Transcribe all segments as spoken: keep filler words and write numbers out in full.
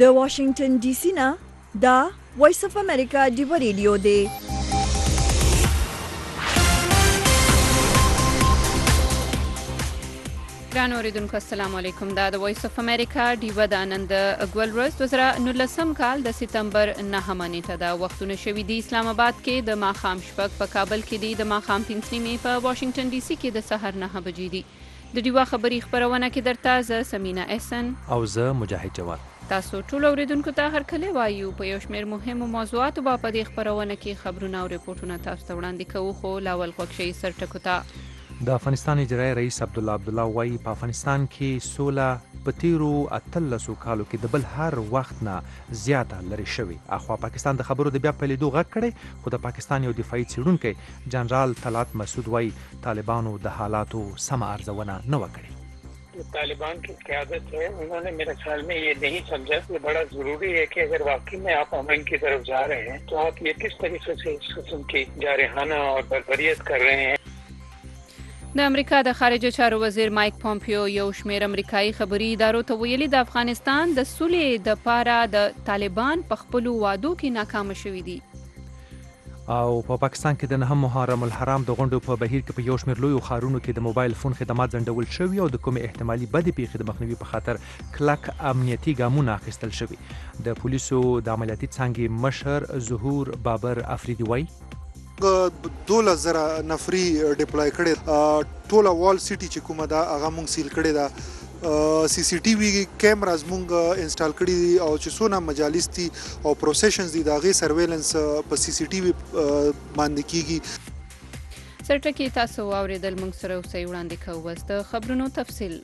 د واشنگټن ډي سي نه دا وایس اف امریکا ډیو ریډیو دی. ګران اوریدونکو السلام علیکم. دا د وایس اف امریکا ډیو د نن د ګول ورځ دوه زره نولسم کال د سپتمبر نهمه نیټه ده. وختونه شوي دي اسلام آباد کې د ماښام شپږ، په کابل کې دي د ماښام پنځه نیمې، په واشنگټن ډي سي کې د سحر نهه بجې دي. د ډیوا خبري خبرونه کې درته زه سمینا احسن او زه مجاهد جواد. تاسو ټول اوریدونکو ته هرکله وایو. په یو شمېر مهمو موضوعاتو به په دې خبرونه کې خبرونه او ریپورټونه تاسو ته وړاندې کوو، خو لاول غوږ شئ سرټکو ته. د افغانستان اجرایي رئیس عبدالله عبدالله وایي په افغانستان کې سوله په تیرو اتلسو کالو کې د بل هر وخت نه زیاته لرې شوې. اخوا پاکستان د خبرو د بیا پیلېدو غږ کړی، خو د پاکستان یو دفاعي څېړونکی جنرال طلعت مسعود وایي طالبانو د حالاتو سمه ارزونه نه وه کړې. तालिबान की क़यादत है, उन्होंने मेरे ख्याल में ये नहीं समझा कि बड़ा ज़रूरी है कि अगर वाकई में आप अमन की तरफ जा रहे हैं तो आप ये किस तरीके से इस किस्म की जारहाना और बर्बरियत कर रहे हैं. د امریکا د خارجه چارو وزیر مایک پومپیو یو شمېر امریکایي خبري ادارو ته ویلي د افغانستان د سولې د پاره د طالبان په خپلو وعدو کې ناکام شوي دي. او په پا پاکستان کې د نهم محرم الحرام د غونډو په بهیر کې په یو شمېر لویو ښارونو کې د موبایل فون خدمات ځنډول شوي او د کومې احتمالي بدې پیښې د مخنیوي په خاطر کلک امنیتي ګامونه اخیستل شوي. د پولیسو د عملیاتي څانګې مشر ظهور بابر افریدي وایي دوله زره نفري ډیپلای کړي، ټوله وال سیټي چې کومه ده هغه مونږ سیل کړي ده، سی سی ټي وي کیمراز مونږ انسټال کړي دي او چې څونه مجالس دي او پروسیشنز دي د هغې سرویلنس په سی سی ټي وي باندې کیږي. سرټکي تاسو واورېدل، موږ سره اوسئ وړاندې کوو اوس د خبرونو تفصیل.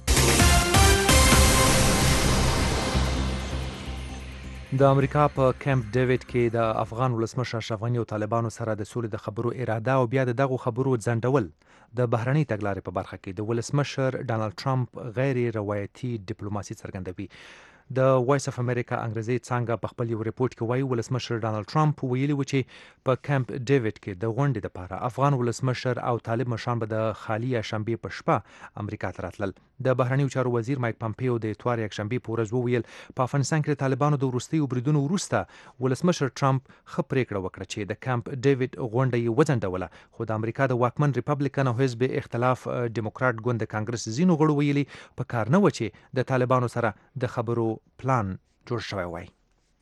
د امریکا په کیمپ ډیوډ کې د افغان ولسمشر اشرف غني او طالبانو سره د سولې د خبرو اراده او بیا د دغو خبرو ځنډول د بهرنۍ تګلارې په برخه کې د ولسمشر ډانلډ ټرمپ غیر روایتي ډیپلوماسي څرګندوي. د وایس اف امریکا انګریزي څانګه په خپل یو ریپورت کې وایي ولسمشر ډانلډ ټرمپ ویلي و چې په کیمپ ډیوډ کې د غونډې لپاره افغان ولسمشر او طالب مشران به د خالي شنبې په شپه امریکا ته راتلل. د بهرنیو چارو وزیر مایک پامپیو د اتوار یکشنبې په ورځ وویل په افغانستان کې د طالبانو د وروستیو بریدونو وروسته ولسمشر ټرمپ ښه پریکړه وکړه چې د کیمپ ډیوډ غونډه یې وځنډوله، خو د امریکا د واکمن ریپبلیکن او حزب اختلاف ډیموکرات ګوند د کانګرس ځینو غړو ویلي په کار نه و چې د طالبانو سره د خبرو پلان جوړ شوی وای.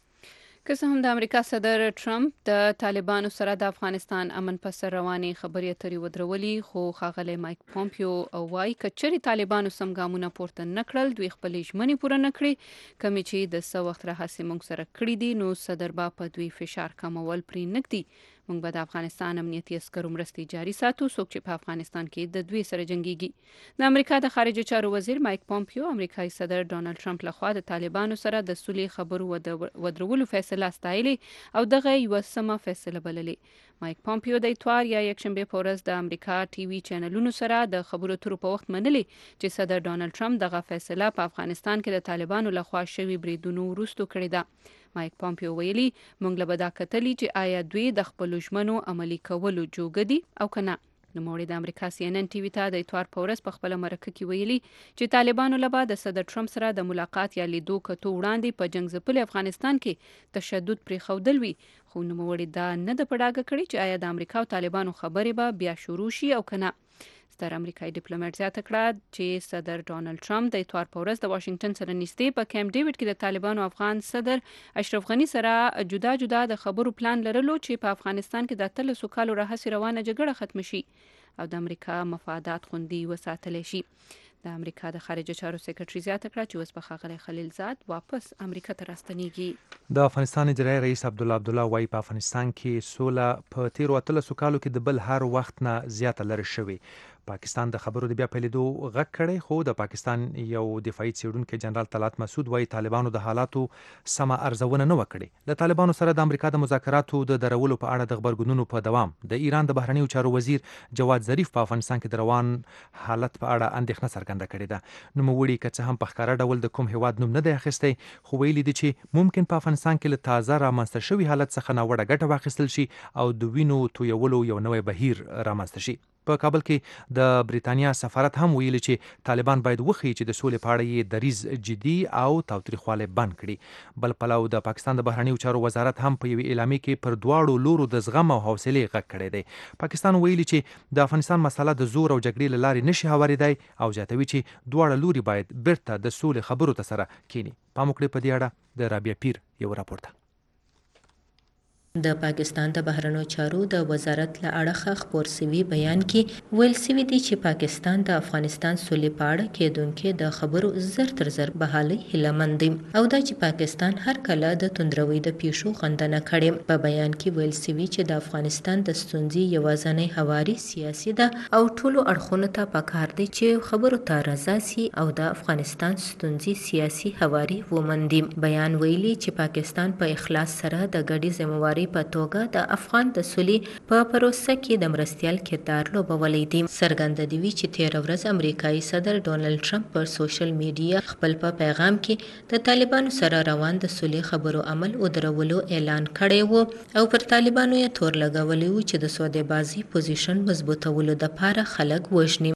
که څه هم د امریکا صدر ټرمپ د طالبانو سره د افغانستان امن په سر روانې خبرې اترې ودرولي، خو ښاغلی مایک پومپیو وایي که چېرې طالبانو سم ګامونه پورته نه کړل، دوی خپلې ژمنې پوره نه کړې کومې چې د څه وخت راهیسې موږ سره کړي دي، نو صدر به په دوی فشار کمول پرې نه ږدي. موږ به د افغانستان امنیتي عسکرو مرستې جاري ساتو، څوک چې په افغانستان کې د دوی سره جنګیږي. د امریکا د خارجه چارو وزیر مایک پومپیو امریکایي صدر ډانلډ ټرمپ لخوا د طالبانو سره د سولې خبرو ودرولو فیصله ستایلې او دغه یوه سمه فیصله بللې. مایک پومپیو د اتوار یا یکشنبې په ورځ د امریکا ټي وي چینلونو سره د خبرو اترو په وخت منلې چې صدر ډانلډ ټرمپ دغه فیصله په افغانستان کې د طالبانو لخوا شوي بریدونو وروستو کړې ده. مایک پومپیو ویلي موږ له به دا کتلي چې آیا دوی د خپلو ژمنو عملي کولو جوګه دي او که نه. نوموړي د امریکا سی ان ان ټي وي ته د اتوار په ورځ په خپله مرکه کې ویلي چې طالبانو له به د صدر ټرمپ سره د ملاقات یا لیدو کتو وړاندې په جنګ ځپلي افغانستان کې تشدد پرېښودل وي، خو نوموړي دا نه ده په ډاګه کړې چې آیا د امریکا او طالبانو خبرې به بیا شروع شي او که نه. ستر امریکایي ډیپلوماټ زیاته کړه چې صدر ډانلډ ټرمپ د اتوار په ورځ د واشنگټن سره نږدې په کیمپ ډیوډ کې د طالبانو افغان صدر اشرف غني سره جدا جدا د خبرو پلان لرلو چې په افغانستان کې د اتلسو کالو راهیسې روانه جګړه ختم شي او د امریکا مفادات خوندي وساتلی شي. د امریکا د خارجه چارو سیکرټري زیاته کړه چې اوس به ښاغلی خلیل زاد واپس امریکا ته راستنیږي. د افغانستان اجرایي رئیس عبدالله عبدالله وایي په افغانستان کې سوله په تیرو اتلسو کالو کې د بل هر وخت نه زیاته لرې شوې. پاکستان د خبرو د بیا پیلېدو غږ کړی، خو د پاکستان یو دفاعي څېړونکی جنرال طلعت مسعود وایي طالبانو د حالاتو سمه ارزونه نه وه کړې. د طالبانو سره د امریکا د مذاکراتو د درولو په اړه د غبرګونونو په دوام د ایران د بهرنیو چارو وزیر جواد ظریف په افغانستان کې د روان حالت په اړه اندېښنه څرګنده کړې ده. نوموړي که څه هم په ښکاره ډول د کوم هیواد نوم نه دی اخیستی، خو ویلي دي چې ممکن په افغانستان کې له تازه رامنځته شوي حالت څخه ناوړه ګټه واخیستل شي او د وینو تویولو یو نوی بهیر رامنځته شي. په کابل کې د بریتانیا سفارت هم ویلي چې طالبان باید وښیي چې د سولې په اړه یې دریځ جدي او تاوتریخوالی بند کړي. بل پلو د پاکستان د بهرنیو چارو وزارت هم په یوې اعلامیه کې پر دواړو لورو د زغم او حوصلې غږ کړی دی. پاکستان ویلي چې د افغانستان مسله د زور او جګړې له لارې نشي هوارېدای او زیاتوي چې دواړه لوري باید بیرته د سولې خبرو ته سره کینی. پام وکړئ په دې اړه د رابعه پیر یو راپور ده. د پاکستان د بهرنیو چارو د وزارت له اړخه خپور سوي بیان کې ویل سوي دي چې پاکستان د افغانستان سولې په اړه کېدونکې د خبرو زر تر زر بحالۍ هیله مند دي او دا چې پاکستان هر کله د توندروي د پیښو غندنه کړې. په بیان کې ویل سوي چې د افغانستان د ستونزې یوازینۍ هواري سیاسي ده او ټولو اړخونو ته پکار دی چې خبرو ته رضا سي او د افغانستان ستونزې سیاسي هواري ومندي. بیان ویلي چې پاکستان په اخلاص سره د ګډې ذمہوارۍ په توګه د افغان د سولې په پروسه کې د مرستیال کردار لوبولی دی. څرګنده دی چې تېره ورځ امریکایي صدر ډونالډ ټرمپ پر سوشل میډیا خپل په پیغام کې د طالبانو سره روان د سولې خبرو عمل ودرولو اعلان کړی و او پر طالبانو یې تور لګولی و چې د سوده‌بازي پوزیشن مضبوطولو دپاره خلک وژني.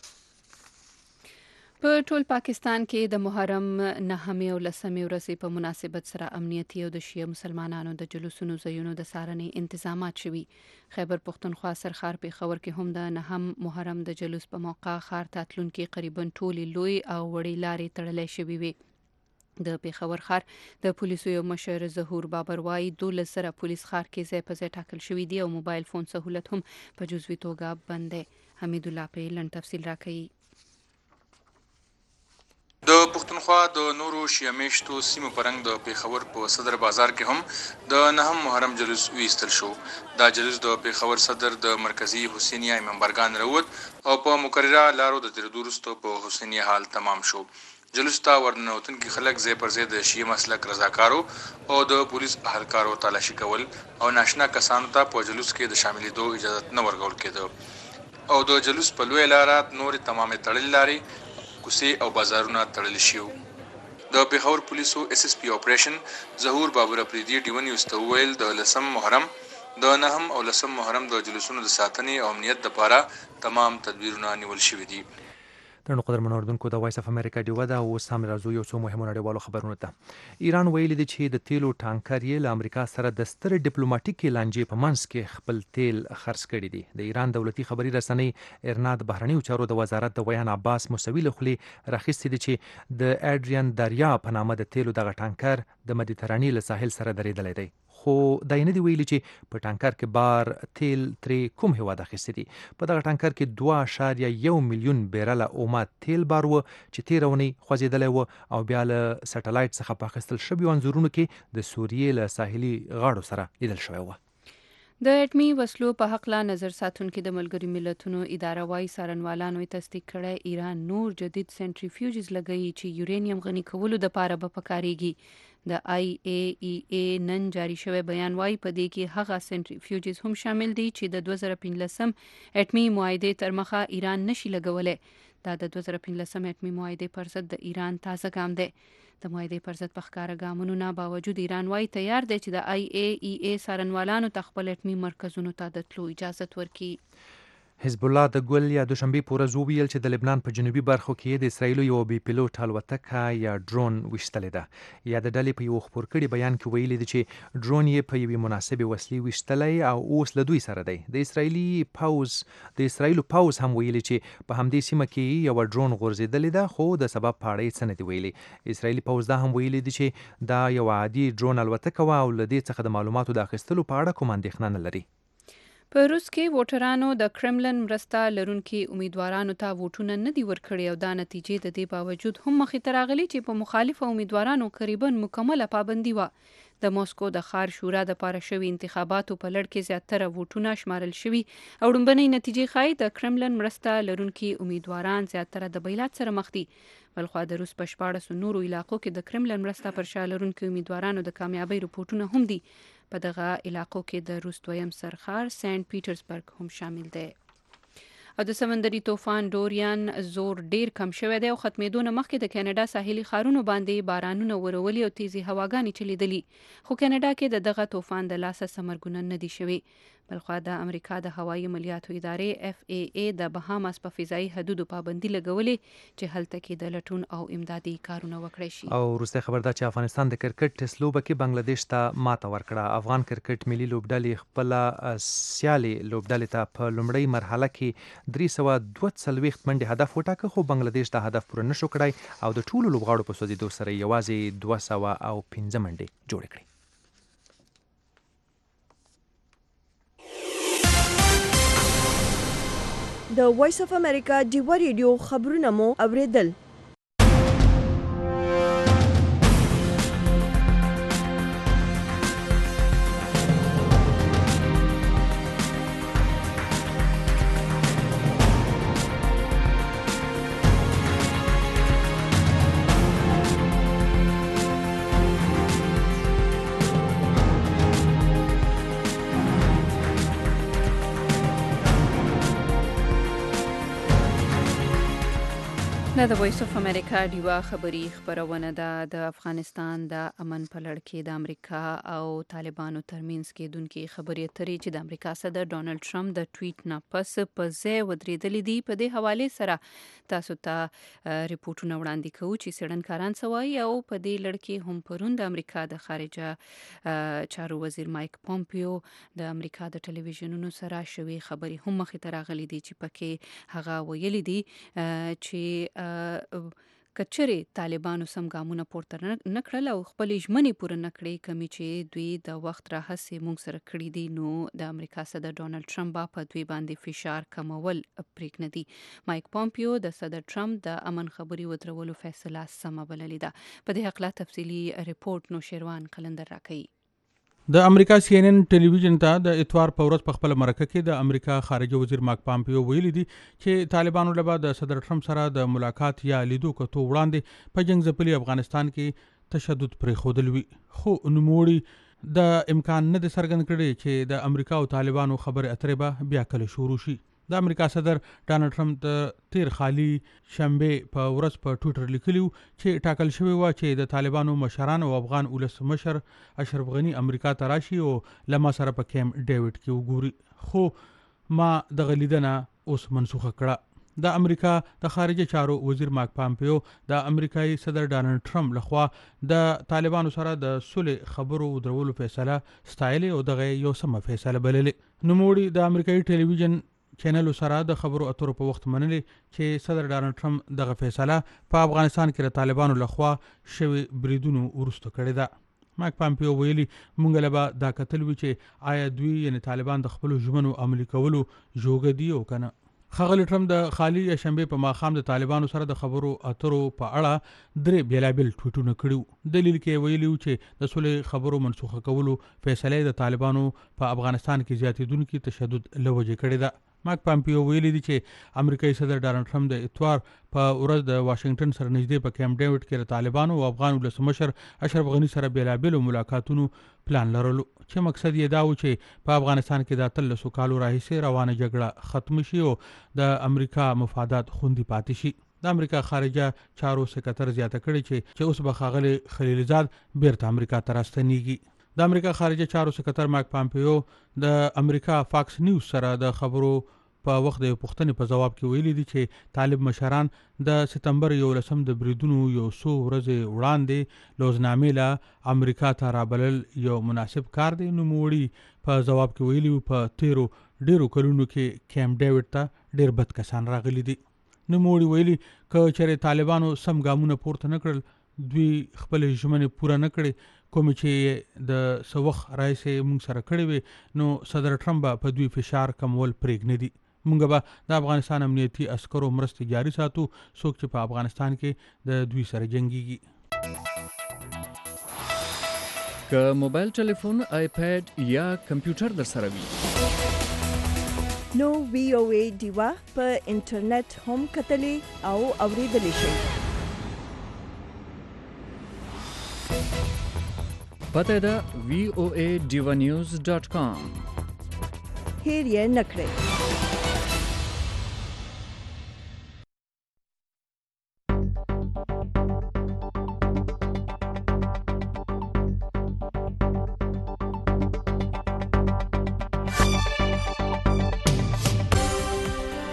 په ټول پاکستان کې د محرم نهمې او لسمې ورځې په مناسبت سره امنیتي او د شیعه مسلمانانو د جلوسونو ځایونو د څارنې انتظامات شوي. خیبر پښتونخوا سرخار پېښور کې هم د نهم محرم د جلوس په موقع ښار ته تلونکي قریبا ټولې لوی او وړې لارې تړلی شوې وي. د پېښور ښار د پولیسو یو مشر ظهور بابر وایي دولس زره پولیس ښار کې ځای په ځای ټاکل شوي دي او موبایل فون سهولت هم په جزوي توګه بند دی. حمید الله په لنډ تفصیل راکوي. د پښتونخوا د نورو شیعه میشتو سیمو په رنګ د پېښور په صدر بازار کې هم د نهم محرم جلوس ویستل شو. دا جلوس د پېښور صدر د مرکزی حسینیه امامبرګان راووت او په مقرره لارو د تېرېدو وروسته په حسینیه حال تمام شو. جلوس ته ورننوتونکي خلک ځای پر ځای د شیعه مسلک رضاکارو او د پولیس اهلکارو تلاشي کول او ناشنا کسانو ته په جلوس کې د شاملېدو اجازه نه ورکول کېده او د جلوس په لویه لاره نورې تمامې تړلې لارې کوڅې او بازارونه تړل شي. د پېښور پولیسو اس اس پی اپریشن ظهور بابر افریدي ډیو نیوز ته وویل د لسم محرم د نهم او لسم محرم د جلوسونو د ساتنې او امنیت لپاره تمام تدبیرونه نیول شوي دي. درنو قدرمنو اوریدونکو د وایس اف امریکا ډیوه ده. اوس هم راځو یو څو مهمو نړیوالو خبرونو ته. ایران ویلي دی چې د تیلو ټانکر یې له امریکا سره د سترې ډیپلوماټیکې لانجې په منځ کې خپل تیل خرڅ کړي دي. د ایران دولتي خبري رسنۍ ارنا د بهرنیو چارو د وزارت د ویان عباس موسوي له خولې راخیستې دي چې د اډریان دریا په نامه د تیلو دغه ټانکر د مدیترانې له ساحل سره درېدلی دی. خو دا یې نه دي ویلي چې په ټانکر کې بار تیل ترې کوم هیواد اخیستی دي. په دغه ټانکر کې دوه اعشاریه یو میلیون بیرله اومه تیل بار و چې تېره اونۍ خوځېدلی و او بیا له سټلایټ څخه په اخیستل شویو انځورونو کې د سوریې له ساحلي غاړو سره لیدل شوی و. د اټمي وسلو په حقله نظر ساتونکي د ملګري ملتونو اداره وايي څارنوالانو یې تصدیق کړی ایران نور جدید سنټریفیوجز لګوي چې یورینیم غني کولو دپاره به پکارېږي. د آی ای ای ای نن جاری شوی بیان وايي په دې کې هغه سنټریفیوجز هم شامل دي چې د دوه زره پنځلسم اټمي معاهدې تر مخه ایران نشي لګولی. دا د دوه زره پنځلسم اټمي معاهدې پر ضد د ایران تازه ګام دی. د معاهدې پر ضد په ښکاره ګامونو نه باوجود ایران وايي تیار دی چې د آی ای ای ای څارنوالانو ته خپل اټمي مرکزونو ته د تلو اجازت ورکړي. حزب الله د ګل یا دوشنبې په ورځ وویل چې د لبنان په جنوبي برخو کې د اسرایلو یو بې پیلوټ الوتکه یا ډرون ویشتلې ده. یا د ډلې په یو خپور کړي بیان کې ویلي دي چې ډرون یې په یوې مناسبې وسلې ویشتلی او اوس له دوی سره دی. د اسرایلي پوز د اسرایلو پوز هم ویلي چې په همدې سیمه کې یو ډرون غورځېدلې ده خو د سبب په اړه یې څه نه دي ویلي. اسرایلي پوز دا هم ویلي دي چې دا یو عادي ډرون الوتکه وه او له دې څخه د معلوماتو د اخیستلو په اړه کوم اندېښنه نه لري. په روس کې ووټرانو د کرملن مرسته لرونکي امیدوارانو ته ووټونه نه دي ورکړي او دا نتیجې د دې باوجود هم مخې ته راغلي چې په مخالفه امیدوارانو قریبا مکمله پابندي وه. د موسکو د ښار شورا د پاره شوي انتخاباتو په لړ کې زیاتره ووټونه شمارل شوي او لومړنۍ نتیجې ښایي د کرملن مرسته لرونکي امیدواران زیاتره د بیلات سره مخ دي. بلخوا د روس په شپاړسو نورو علاقو کې د کرملن مرسته پر شا لرونکي امیدوارانو د کامیابۍ رپورټونه هم دي. په دغه علاقو کې د روس دویم سرخار سینټ پیټرزبرګ هم شامل دی. او د سمندري طوفان ډوریان زور ډیر کم شوی دی او ختمېدو نه مخکې د کاناډا ساحلي ښارونو باندې بارانونه ورولي او تیزي هواګانې چلیدلي. خو کاناډا کې د دغه طوفان د لاسه ثمرګونه نه دي شوي. بلخوا د امریکا د هوایي عملیاتو ادارې اف ای ای د بهاماس په فضایي حدودو پابندي لګولې چې هلته کې د لټون او امدادي کارونه وکړي شي. او وروسته خبر ده چې افغانستان د کرکټ ټیسټ لوبه کې بنگلاديش ته ماته ورکړه. افغان کرکټ ملي لوبډلې خپل سیالي لوبډلې ته په لومړۍ مرحله کې درې سوه دوه څلوېښت منډې هدف وټاکه، خو بنگلاديش دا هدف پوره نشو کړی او د ټولو لوبغاړو په سوځېدو سره یوازې دوه سوه او پنځه منډې جوړې کړې. د وایس اف امریکا ډیوا ریډیو خبرونه مو اوریدل. دا د وایس اف امریکا ډیوا خبری خبرونه ده. د افغانستان د امن په لړ کې د امریکا او طالبانو ترمنځ کېدونکې خبرې اترې چې د امریکا صدر ډونالد ټرمپ د ټویټ نه پس په ځای ودرېدلې دي، په دې حواله سره تاسو ته ریپورتونه وړاندې کوو چې څېړنکاران څه وایي. او په دې لړ کې هم پرون د امریکا د خارجه چارو وزیر مایک پومپیو د امریکا د ټلویزیونونو سره شوي خبرې هم مخې ته راغلي دي چې پکې هغه ویلي دي چې کچره طالبانو سم ګامونه پورته نه کړل او خپل ژمنې پوره نه کړې کمی چې دوی د وخت راهسې موږ سره کړی دي، نو د امریکا صدر ډونالد ټرمپ په دوی باندې فشار کمول پرېږدي دي. مایک پومپیو د صدر ټرمپ د امن خبري ودرولو فیصله سمه بللې ده. په دې حق لا تفصیلی ریپورت نو شیروان قلندر راکړي. د امریکا سی ان ان ټلویزیون ته د اتوار په ورځ په خپل مرکه کې د امریکا خارجه وزیر مارک پامپیو ویلي دي چې طالبانو له بعد د صدر ټرمپ سره د ملاقات یا لیدو کتو وړاندې په جنگ ځپلي افغانستان کې تشدد پرې خودل وی، خو نوموړي د امکان نه د څرګند کړي چې د امریکا او طالبانو خبرې اترې به بیا کله شروع شي. د امریکا صدر ډونالد ټرمپ د تیر خالی شنبه په ورځ په ټویټر لیکلیو چې ټاکل شوی و چې د طالبانو مشران او افغان ولس مشر اشرف غنی امریکا ته راشي او لما سره په کیمپ ډیوډ کې وګوري، خو ما د غلیدنه اوس منسوخه کړه. د امریکا د خارجه چارو وزیر مارک پامپیو د امریکایي صدر ډونالد ټرمپ لخوا د طالبانو سره د صلح خبرو درولو فیصله ستایلې او دغه یو سمه فیصله بللې. نوموړي د امریکایي ټلویزیون چینل سره د خبرو اترو په وخت منلې چې صدر ډونالد ټرمپ دغه فیصله په افغانستان کې د طالبانو لخوا شوی بریدونو وروسته کړې ده. مارک پامپیو ویلي مونږ له به دا کتل وی چې آیا دوی یعنی طالبان د خپل ژمنو عملي کولو جوګه دي او کنه. ښاغلی ټرمپ د خالی شنبه په ماښام د طالبانو سره د خبرو اترو په اړه درې بیلابل ټویټونه کړي. دلیل کې ویلي چې د صلح خبرو منسوخه کولو فیصله د طالبانو په افغانستان کې زیاتېدونکي تشدد لوجه کړې ده. مارک پامپیو ویلي دي چې امریکایي صدر ډونالد ټرمپ د اتوار په ورځ د واشنگټن سره نږدې په کیمپ ډیوډ کې د طالبانو او افغان ولسمشر اشرف غنی سره بیلابل ملاقاتونو پلان لرلو چې مقصد یې دا و چې په افغانستان کې د اتلسو کالو راهیسې روانه جګړه ختم شي او د امریکا مفادات خوندي پاتې شي. د امریکا خارجه چارو سکرټر زیاته کړي چې چې اوس به ښاغلی خلیلزاد بیرته امریکا ته راستنیږي. د امریکا خارجه چارو سکرټر مارک پامپیو د امریکا فاکس نیوز سره د خبرو په وخت د پوښتنې په جواب کې ویلي دي چې طالب مشران د سپتمبر یولسم د بریدونو یو څو ورځې وړاندې لوزنامې له امریکا ته رابلل یو مناسب کار دی. نوموړي په جواب کې ویلي په تیرو ډیرو کلونو کې کیمپ ډیوډ ته ډیر بد کسان راغلي دي. نوموړي ویلي که چېرې طالبانو سم ګامونه پورته نه کړل، دوی خپل ژمنې پوره نه کړې کوم چې د سوخ راځي موږ سره کړی وي، نو صدر ټرمپ په دوی فشار کمول پرېږدي دي. موږ به د افغانستان امنیتي عسکرو مرستې جاري ساتو څوک چې په افغانستان کې د دوی سره جنگيږي. که موبایل ټلیفون، آیپیډ یا کمپیوټر در سره وي نو وی او ای ډیوا په انټرنیټ هم کتلې او اوریدلې شئ. پته ده وی او ای ډیوا نیوز ډاٹ کام. هیر یې نکړئ.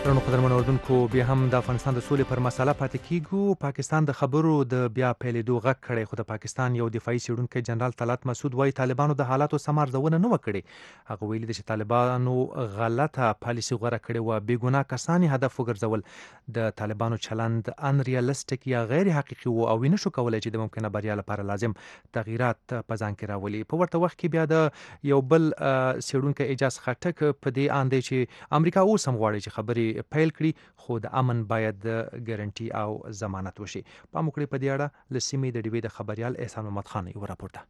درنو قدرمن اردوونکو بیا هم د افغانستان د سولې پر مسله پاتې کیږو. پاکستان د خبرو د بیا پیلېدو غږ کړی، خو د پاکستان یو دفاعي څېړونکی جنرال طلعت مسعود وایي طالبانو د حالاتو سم ارزونه نه وه کړې. هغه ویلي دي چې طالبانو غلطه پالیسي غوره کړې وه، بې ګناه کسان یې هدف وګرځول. د طالبانو چلند ان ریالستیک یا غیر حقیقي و او نه شو کولی چې د ممکنه بریا لپاره لازم تغییرات په ځان کې راولي. په ورته وخت کې بیا د یو بل څېړونکی اعجاز خټک په دې اند دی چې امریکا اوس هم غواړي چې خبرې پیل کړي، خو د امن باید ګارنټي او ضمانت وشي. پام وکړئ په دې اړه له سیمې د ډیوې د خبریال احسان محمد خان یو راپورته.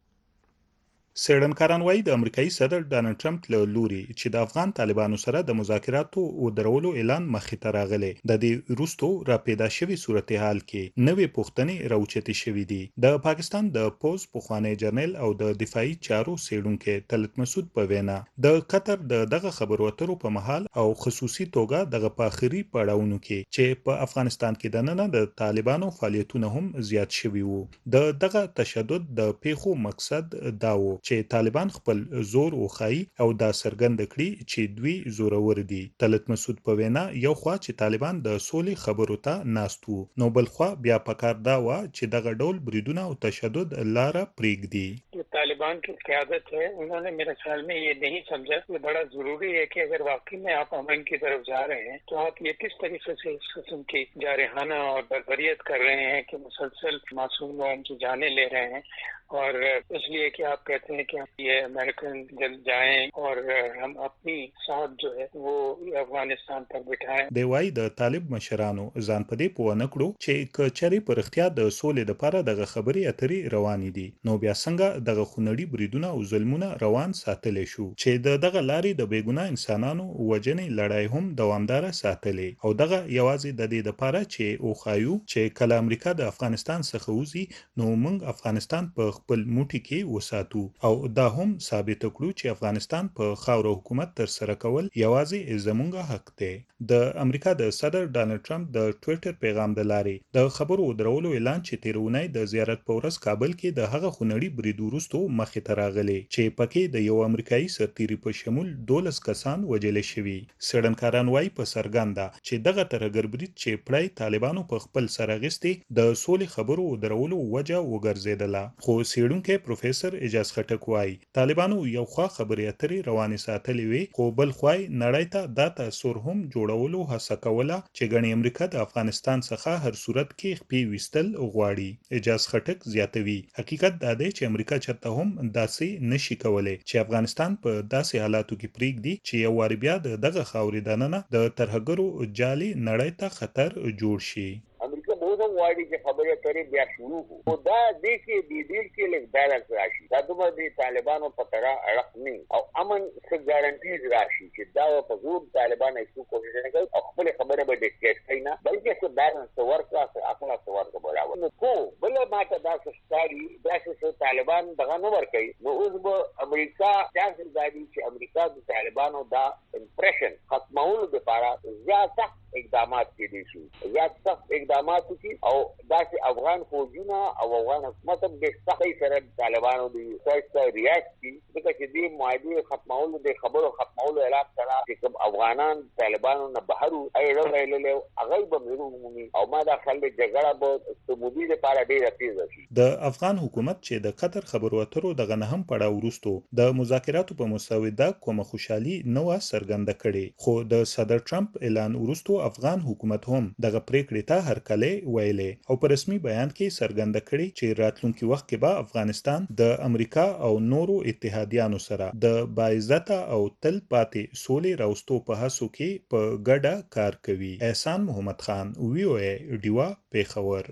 څېړنکاران وایي د امریکایي صدر ډانلډ ټرمپ له لوري چې د افغان طالبانو سره د مذاکراتو او درولو اعلان مخې ته راغلی، د دې وروستو راپیدا شوي صورتحال کې نوې پوښتنې راوچتې شوې دي. د پاکستان د پوز پخوانی جرنیل او د دفاعي چارو څېړونکی طلعت مسعود په وینا د قطر د دغه خبرو اترو په مهال او خصوصي توګه دغه په آخري پړاوونو کې چې په افغانستان کې دننه د طالبانو فعالیتونه هم زیات شوي وو، د دغه تشدد د پیښو مقصد دا و چې طالبان خپل زور وخایي او دا څرګند کړي چې دوی زورور دي. طلعت مسعود په وینا یو خوا چې طالبان د سولې خبرو ته ناست وو، نو بل خوا بیا پکار دا و چې دغه ډول بریدونه او تشدد لاره پرېږدي. طالبان की क़यादत है, उन्होंने मेरे ख्याल में ये नहीं समझा कि बड़ा जरूरी है कि अगर वाकई में आप अमन की तरफ जा रहे हैं तो आप ये किस तरीके से इस किस्म की जारहाना और बर्बरियत कर रहे हैं कि मुसलसल मासूम लोगों की जानें ले रहे हैं, और इसलिए कि आप कहते हैं कि ये अमेरिकन जल्द जाएं और हम अपनी साथ जो है वो अफगानिस्तान पर बिठाएं. دی وايي د طالب مشرانو ځان په دې پوه نه کړو چې کچري پر اختیار د سولې لپاره دغه خبرې اترې روانې دي، نو بیا څنګه دغه خونړي بریدونه او ظلمونه روان ساتلی شو چې د دغه لارې د بېګناه انسانانو وجنې لړۍ هم دوامداره ساتلې، او دغه یوازې د دې لپاره چې وښایو چې کله امریکا د افغانستان څخه وځي نو موږ افغانستان په خپل موټي کې وساتو، او دا هم ثابت کړو چې افغانستان په خاوره حکومت تر سره کول یوازې زموږ حق دی. د امریکا د صدر ډانلډ ټرمپ د ټویټر پیغام د لارې د خبرو درولو اعلان چې تیرونی د زیارت په ورځ کابل کې د هغه خونړي برید وروسته مخې ته راغلی چې پکې د یو امریکایي سرتیري په شمول دولس کسان وژل شوي. څېړنکاران وایي په څرګنده چې دغه ترهګر برید چې پړی طالبانو په خپل سر اخیستې د سولې خبرو درولو وجه وګرځېدله، خو څېړونکی پروفیسر اعجاز خټک وایي طالبانو یو خوا خبرې اترې روانې ساتلې وي، خو بل خوا نړۍ ته دا تاثر هم جوړولو هڅه کوله چې ګڼې امریکا د افغانستان څخه هر صورت کې خپې ویستل غواړي. اعجاز خټک زیاتوي حقیقت دا دی چې امریکا چرته هم داسې نشي کولی چې افغانستان په داسې حالاتو کې پرېږدي چې یو وار بیا د دغه خاورې دننه د ترهګرو جالي نړۍ ته خطر جوړ شي. امریکا بہت واړي چې خبرې اترې بیا شروع کو دا دې کې دې دې کې لږ بیلنس راشي، دا دومره د طالبانو په طرح اړه نه او امن څه ګارانټیز راشي چې دا په زور طالبان هیڅ کوشش نه کوي او خپل خبره به ډیکټیټ کوي نه، بلکې څه بیلنس ورکړه څه خپل څه ورکړه برابر نو کو بل ماته دا څه دا څه طالبان دغه نو ورکوي. نو اوس به امریکا تاسو دادي چې امریکا د طالبانو دا امپریشن ختمولو لپاره زیات اقدامات کېدي شي، زیات سخت اقدامات وکړي او داسې افغان فوجونه او افغان حکومت هم د سختۍ سره طالبانو د سایسته ریاکټ کړي، ځکه چې دې معاهدې ختمولو د خبرو ختمولو اعلان سره چې کوم افغانان طالبانو نه بهر وو هغه ویللی هغه به مېرو عمومي او ما دا خل جګړه به سمودي لپاره ډېره تېزه شي. د افغان حکومت چې د قطر خبرو اترو دغه نه هم پړاو وروسته د مذاکراتو په مسوده کومه خوشحالي نه وه څرګنده کړې، خو د صدر ټرمپ اعلان وروسته افغان حکومت هم دغه پریکړې ته هرکلی ویلې او په رسمي بیان کې څرګنده کړي چې راتلونکي وخت کې به افغانستان د امریکا او نورو اتحادیانو سره د باعزته او تل پاتې سولې راوستو په هڅو کې په ګډه کار کوي. احسان محمد خان، وی او ای ډیوا، پیښور.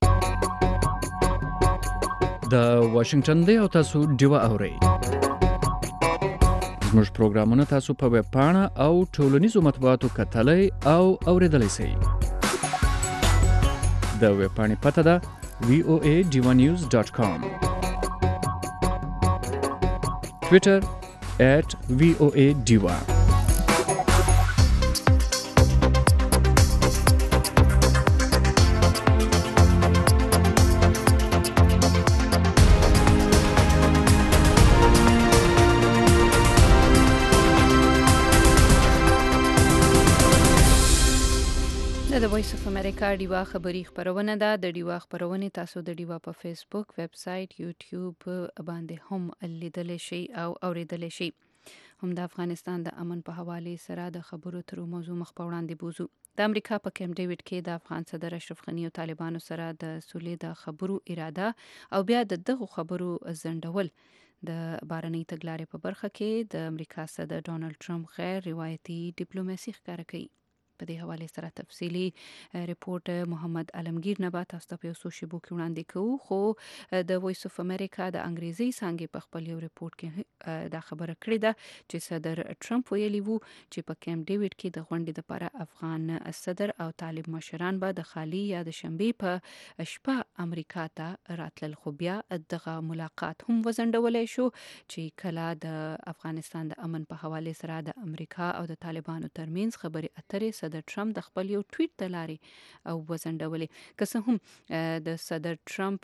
د واشنگټن دی او تاسو ډیوا اورئ. زموږ پروګرامونه تاسو په ویب پاڼه او ټولنیزو مطبوعاتو کتلای او اوریدلای شئ. د ویب پاڼې پته ده وی او ای ډیوا نیوز ډاټ کام، ټویټر ایٹ وی او ای ډیوا. وایس اف امریکا ډیوا خبری خبرونه ده. د ډیوا خبرونه تاسو د ډیوا په فیسبوک، ویب سټ، یوټیوب باندې هم لیدل شي او اوریدل شي. هم د افغانستان د امن په حواله سره د خبرو تر موضوع مخ په وړاندې بوزو. د امریکا په کیمپ ډیوډ کې د افغان صدر اشرف غنی او طالبانو سره د سولې د خبرو اراده او بیا د دغه خبرو زندول د بارنۍ تګلارې په برخه کې د امریکا صدر ډونالد ټرمپ غیر روایتي ډیپلوماسي ښکاره کوي. په دې حواله سره تفصیلی ریپورت محمد علمگیر نه به تاسو ته په سوشي بو کې وړاندې کوو. خو د وایس اف امریکا د انګریزي څنګه په خپل یو ریپورت کې دا خبره کړې ده چې صدر ټرمپ ویلي وو چې په کیمپ ډیوډ کې د غونډې لپاره افغان صدر او طالب مشران به د خالي یا د شنبې په شپه امریکا ته راتلل. خو بیا دغه ملاقات هم وزندولای شو چې کله د افغانستان د امن په حواله سره د امریکا او د طالبانو ترمنځ خبرې اترې صدر ټرمپ د خپل یو ټویټ د لارې او وزندولې. که څه هم د صدر ټرمپ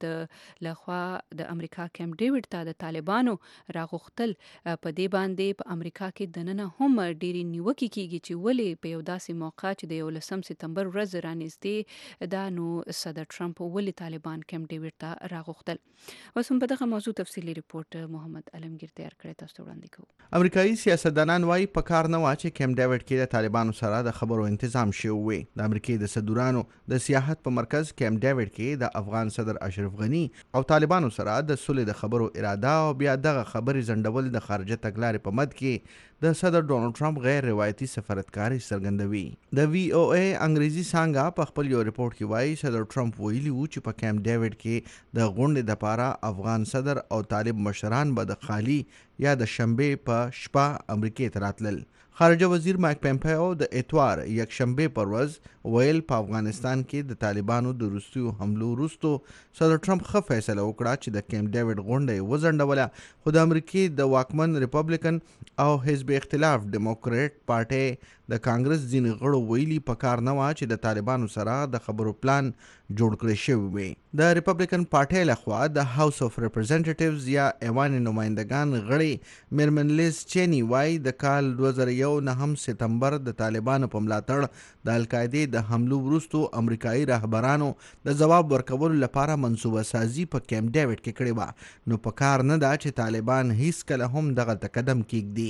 د لخوا د امریکا کیمپ ډیوډ ته د طالبانو راغختل په دې باندې په امریکا کې د نن هم ډېری نیوکې کیږي چې ولې په یو داسې موقع چې د یولسم سپتمبر ورځ رانږدې دا نو صدر ټرمپ ولې طالبان کیمپ ډیوډ ته راغختل. اوس هم په دغه موضوع تفصیلی ریپورت محمد علمگیر تیار کړی، تاسو وړاندې کوو. امریکایي سیاستدانان وايي په کار نه و چې کیمپ ډیوډ کې د طالبانو سره د خبرو تنظیم شوی وي. د امریکای د صدورانو د سیاحت په مرکز کیمپ ډیوډ کې د افغان صدر اشرف غنی او طالبانو سره د سولې د خبرو اراده او بیا دغه خبرې زندول د خارجه تګلارې په مد کې د صدر ډونالد ټرمپ غیر روایتي سفارتکاري څرګندوي. د وی او ای انګریزي څنګه په خپل یو ریپورت کې وایي صدر ټرمپ ویلي وو چې په کیمپ ډیوډ کې د غونډې لپاره افغان صدر او طالب مشران به د خالي یا د شنبې په شپه امریکای ته راتلل. خارجه وزیر مایک پمپیو د اتوار یک شنبه پر ورځ ویل په افغانستان کې د طالبانو د روسیو حملو وروسته صدر ټرمپ ښه فیصله وکړه چې د کیمپ ډیوډ غونډه وزندوله. خو د امریکای د واکمن ریپبلیکن او حزب اختلاف ډیموکریټ پارټي د کانګرس ځینې غړو ویلي په کار نه و چې د طالبانو سره د خبرو پلان جوړ کړی شوی وي. د ریپبلیکن پارټي لخوا د هاوس اف ریپرزنټیټیوز یا ایوان نمائندگان غړي میرمن لیز چینی وای د کال دوه زره یو نهم سپتمبر د طالبانو په ملاتړ د القاعده د حملو وروسته امریکایي رهبرانو د جواب ورکولو لپاره منصوبه سازي په کیمپ ډیوډ کې کړې و. نو په کار نه ده چې طالبان هیڅ کله هم دغه تقدم کېږدي.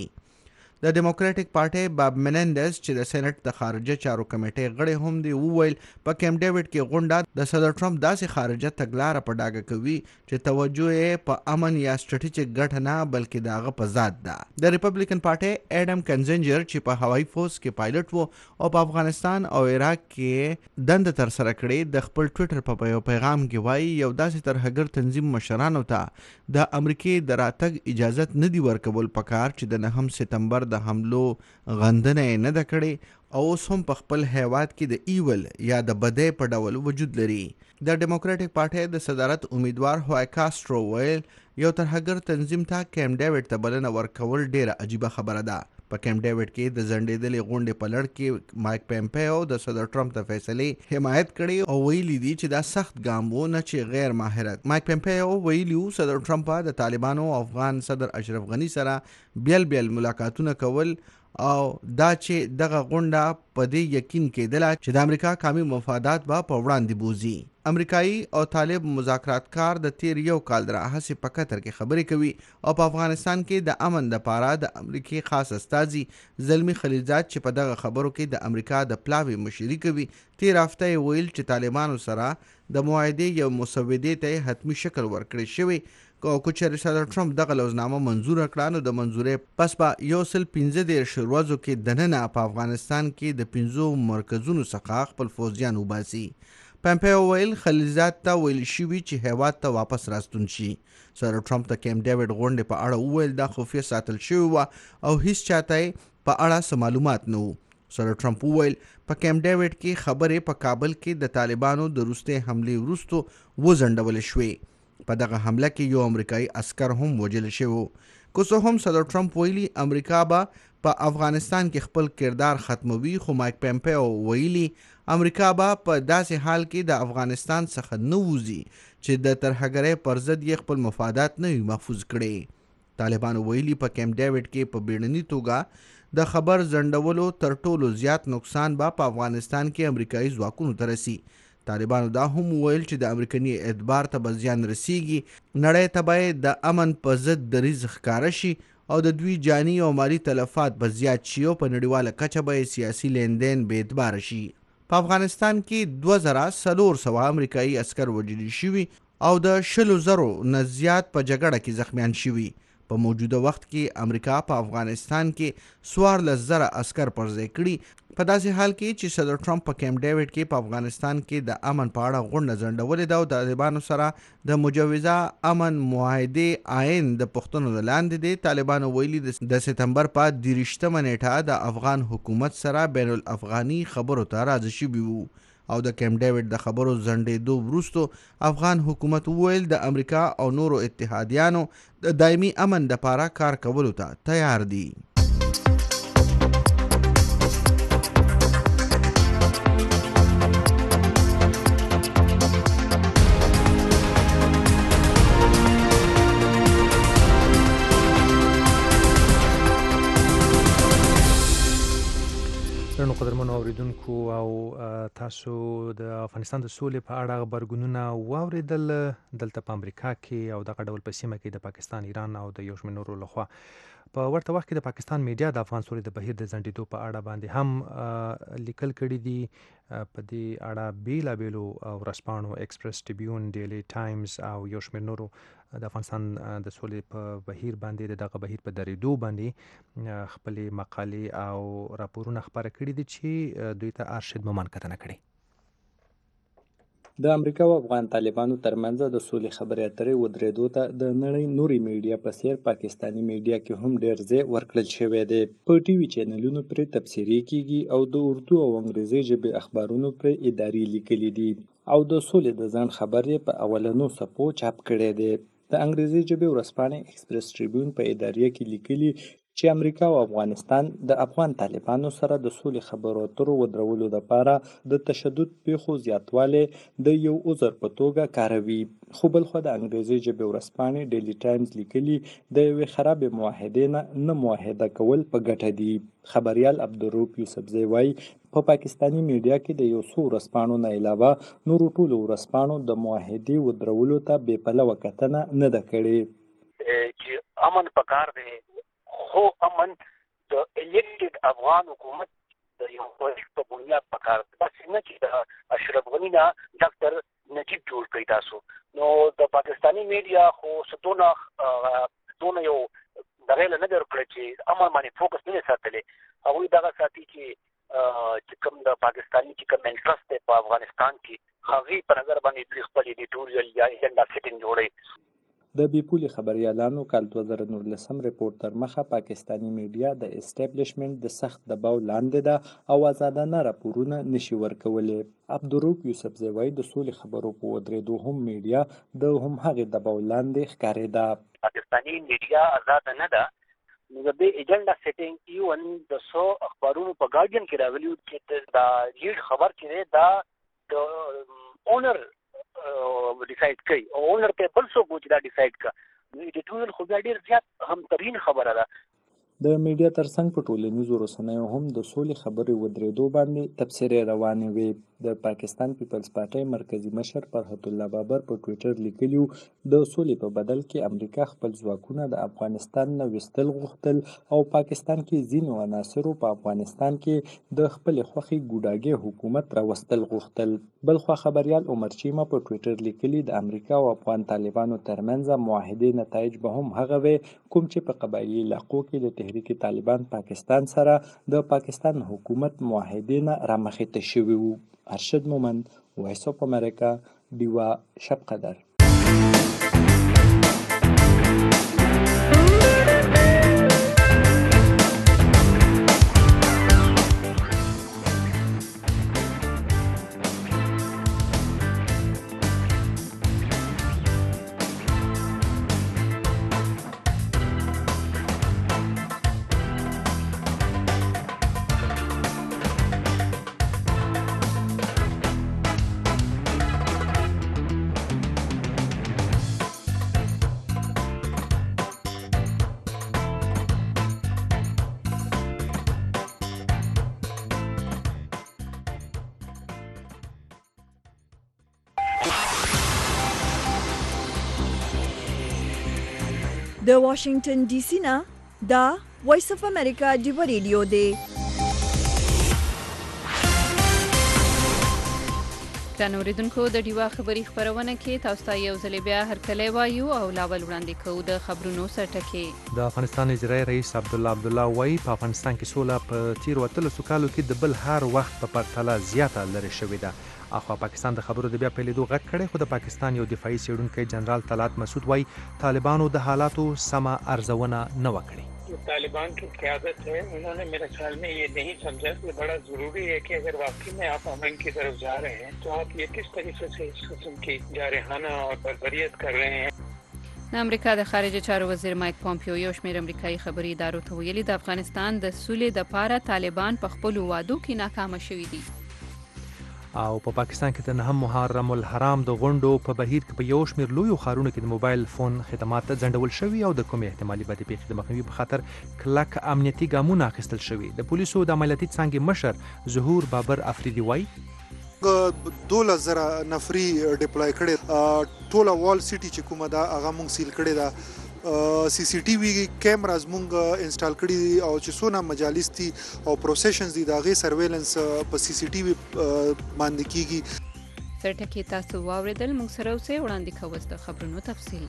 د ډیموکراټک پارټي باب منندز چې د سېنات د خارجه چارو کمیټې غړی هم دی وویل په کیمپ ډیوډ کې غونډه د صدر ټرمپ داسې خارجه تګلاره په ډاګه کوي چې توجه یې په امن یا سټریټیجیک ګټه نه بلکې د هغه په ذات ده. د ریپبلیکن پارټي اډم کنزنجر چې په هوایي فورس کې پایلټ وو او په افغانستان او عراق کې دنده تر سره کړې د خپل ټویټر په یو پیغام کې وایي یو داسې ترهګر تنظیم مشرانو ته د امریکای د راتګ اجازه نه دی ورکول پکار چې د نهم سپتمبر د حملو غندنه نه ده کړې او اوس هم په خپل هیواد کې د ایول یا د بدۍ په ډول وجود لري. د ډیموکراټک پارټي د صدارت امیدوار هوای کاسترو ویل یو ترهګر تنظیم ته کیمپ ډیوډ ته بلنه ورکول ډیره عجیبه خبره ده. په کیمپ ډیوډ کې د زندېدلې غونډې په لړ کې مایک پمپیو د صدر ټرمپ د فیصلې حمایت کړي او ویلي دي چې دا سخت ګام و نه چې غیر ماهرت. مایک پمپیو ویلي و صدر ټرمپ د طالبانو او افغان صدر اشرف غنی سره بیل بیل ملاقاتونه کول او دا چې دغه غونډه په دې یقین کېدله چې د امریکا قومي مفادات به په وړاندې بوزي. امریکایي او طالب مذاکراتکار د تیر یو کال راهیسې په قطر کې خبرې کوي او په افغانستان کې د امن لپاره د امریکای خاص استازي زلمی خلیلزاد چې په دغه خبرو کې د امریکا د پلاوي مشري کوي تیر هفته ویل چې طالبانو سره د معاهدې یو مسودې ته حتمی شکل ورکړی شوی او کو چې صدر ټرمپ دغه لوزنامه منزور کړه نو د منزورې پس به یو سل پنځه دېرش ورځو کې دننه په افغانستان کې د پنځو مرکزونو څخه خپل فوجیان وباسي. پمپیو ویل خلیلزاد ته ویل شوي چې هیواد ته واپس راستون شي. صدر ټرمپ د کیمپ ډیوډ غونډې په اړه وویل دا خفیه ساتل شوی و او هیڅ چاته په اړه څه معلومات نه وو. صدر ټرمپ وویل په کیمپ ډیوډ کې خبرې په کابل کې د طالبانو د روسي حملې وروسته وزندول شوې. په دغه حمله کې یو امریکایي عسكر هم وژل شوی. که څه هم صدر ټرمپ ویلي امریکا به په افغانستان کې خپل کردار ختموي خو مایک پمپیو ویلي امریکا به په داسې حال کې د افغانستان څخه نه وځي چې د ترهګرۍ پر ضد یې خپل مفادات نه وي محفوظ کړي. طالبانو ویلي په کیمپ ډیوډ کې په بیړني توګه د خبر ځنډولو تر ټولو زیات نقصان به په افغانستان کې امریکایي ځواکونو ته رسي. طالبانو دا هم وویل چې د امریکني اعتبار ته به زیان رسیږي، نړۍ ته به د امن په ضد دریځ ښکاره شي او د دوی جاني او مالی تلفات به زیات شي او په نړیواله کچه به سیاسي لیندین بې اعتباره شي. په افغانستان کې دوه زره څلور سوه امریکایي عسکر وژل شوي او د شلو زرو نه زیات په جګړه کې زخمیان شوي. په موجوده وخت کې امریکا په افغانستان کې څوارلس زره عسکر پر ځای کړي، په داسې حال کې چې صدر ټرمپ په کیمپ ډیوډ کې په افغانستان کې د امن په اړه غونډه ځنډولې ده او د طالبانو سره د مجوزه امن معاهدې آئین د پوښتنو د لاندې دی. طالبانو ویلي د سپتمبر په دېرشتمه نیټه د افغان حکومت سره بین الافغاني خبرو ته راضي شوي وو او د کیمپ ډیوډ د خبرو ځنډېدو وروسته افغان حکومت وویل د امریکا او نورو اتحادیانو د دایمي امن لپاره کار کولو ته تیار دي. درنو قدرمنو اوریدونکو او تاسو د افغانستان د سولې په اړه غبرګونونه واوریدل. دلته په امریکا کې او دغه ډول په سیمه کې د پاکستان، ایران او د یو شمېر نورو لخوا په ورته وخت کې د پاکستان میډیا د افغان سولې د بهیر د ځنډېدو په اړه باندې هم لیکل کړي دي. په دې اړه بیلابیلو ورځپاڼو ایکسپریس ټریبیون، ډیلی ټایمز او یو شمېر نورو د افغانستان د سولې په بهیر باندې د دغه بهیر په درېدو باندې خپلې مقالې او راپورونه خپاره کړي دي چې دوی ته ارشد ممان کتنه کړي. د امریکا او افغان طالبانو ترمنځ د سولې خبرې اترې ودرېدو ته د نړۍ نوري میډیا په څیر پاکستاني میډیا کې هم ډېر ځای ورکړل شوی دی. په ټي وي چینلونو پرې تبصرې کیږي او د اردو او انګریزي ژبې اخبارونو پرې اداري لیکلي دي او د سولې د ځنډ خبر یې په اولنو صفحو چاپ کړی دی. د انګریزي ژبې ورځپاڼې ایکسپریس ټریبیون په اداریه کې لیکلي چې امریکا او افغانستان د افغان طالبانو سره د سولې خبرو اترو ودرولو لپاره د تشدد پیښو زیاتوالی د یو عذر په توګه کاروي. خو بلخوا د انګریزي ژبې ورځپاڼې ډیلی ټایمز لیکلي د یوې خرابې معاهدې نه نه معاهده کول په ګټه دي. خبریال عبدالروف یوسفزی وایي په پاکستاني میډیا کې د یو څو ورځپاڼو نه علاوه نورو ټولو ورځپاڼو د معاهدې ودرولو ته بې پلوه کتنه نه ده کړې. چې امن پکار دی، خو امن د الیکټډ افغان حکومت د یو پروژیکټ په بنیاد پکار دی. داسې نه چې د اشرف غني نه ډاکټر نجیب جوړ کړي تاسو. نو د پاکستاني میډیا خو څه دونه یو دغه نه درکړي چې امن باندې فوکس نه ساتلی. هغوی دغه ساتي چې چې کوم د پاکستاني چې کوم انټرست دی په افغانستان کې هغې په نظر باندې دوی خپل ایډیټوریل یا ایجنډا سیټینګ جوړوي. د بیپولي خبریالانو کال دوه زره نولسم ریپورت تر مخه پاکستاني میډیا د اسټابلیشمنټ د سخت دباو لاندې ده او آزادانه راپورونه نشي ورکولی. عبدالروف یوسفزی وایي د سولې خبرو په ودرېدو هم میډیا د هم هغې دباو لاندې ښکارېده. پاکستاني میډیا آزاده نه ده. نو د دې ایجنډا سیټینګ ایون د څو اخبارونو په ګارډین کې راغلي چې دا لیډ خبر چې دی دا د اونر ډیسایډ کوي او اونر ته بل څوک چې دا ډیسایډ کا. نو ایډیټوریل خو بیا ډېر زیات همترین خبره ده. د میډیا ترڅنګ په ټولنیزو رسنیو هم د سولې خبرې ودرېدو باندې تبصرې روانې وې. د پاکستان پیپلز پارټۍ مرکزی مشر فرحت الله بابر په ټویټر لیکلي د سولې په بدل کې امریکا خپل ځواکونه د افغانستان نه ویستل غوښتل او پاکستان کې ځینو عناصرو په افغانستان کې د خپلې خوښې ګوډاګي حکومت راوستل غوښتل. بلخوا خبریال عمر چیمه په ټویټر لیکلي د امریکا او افغان طالبانو ترمنځ معاهدې نتایج به هم هغه وي کوم چې په قبایلي علاقو کې د تحریک طالبان پاکستان سره د پاکستان حکومت معاهدې نه رامخې ته شوي وو. ارشد مومند، وایس اف امریکا، ډیوا شب قدر. د واشنگټن ډي سي نه دا وایس اف امریکا ډیو ریډیو دی. ګرانو اوریدونکو د ډیوا خبري خبرونه کې تاسو ته یو ځل بیا هرکلی وایو او لاول وړاندې کوو د خبرونو سرټکي. د افغانستان اجرایي رئیس عبدالله عبدالله وایي په افغانستان کې سوله په تیرو اتلسو کالو کې د بل هر وخت په پرتله زیاته لرې شوې ده. اخوا پاکستان د خبرو د بیا پیلېدو غږ کړی، خو د پاکستان یو دفاعي څېړونکی جنرال طلعت مسعود وایي طالبانو د حالاتو سمه ارزونه نه وه کړې. तालिबान की क़यादत है, उन्होंने मेरे ख्याल में ये नहीं समझा कि बड़ा ज़रूरी है कि अगर वाकई में आप अमन की तरफ जा रहे हैं तो आप ये किस तरीके से इस किस्म की जारहाना और बर्बरियत कर रहे हैं. د امریکا د خارجه چارو وزیر مایک پامپیو یو شمېر امریکایي خبري ادارو ته ویلي د افغانستان د سولې د پاره طالبان په خپلو وعدو کې ناکامه شوي دي. او په پا پاکستان کې د نهم محرم الحرام د غونډو په بهیر کې په یو شمېر لویو ښارونو کې د موبایل فون خدمات ځنډول شوي او د کومې احتمالي بدې پیښې د مخنیوي په خاطر کلک امنیتي ګامونه اخیستل شوي. د پولیسو د عملیاتي څانګې مشر ظهور بابر افریدي وایي دولس زره نفري ډپلای کړي، ټوله وال سیټي چې کومه ده هغه مونږ سیل کړې ده. سی سی ټي وي کیمراز مونږ انسټال کړي دي او چې څونه مجالس دي او پروسیشنز دي د هغې سرویلنس په سی سی ټي وي باندې کیږي. سرټکي تاسو واورېدل، موږ سره اوسئ، وړاندې کوو د خبرونو تفصیل.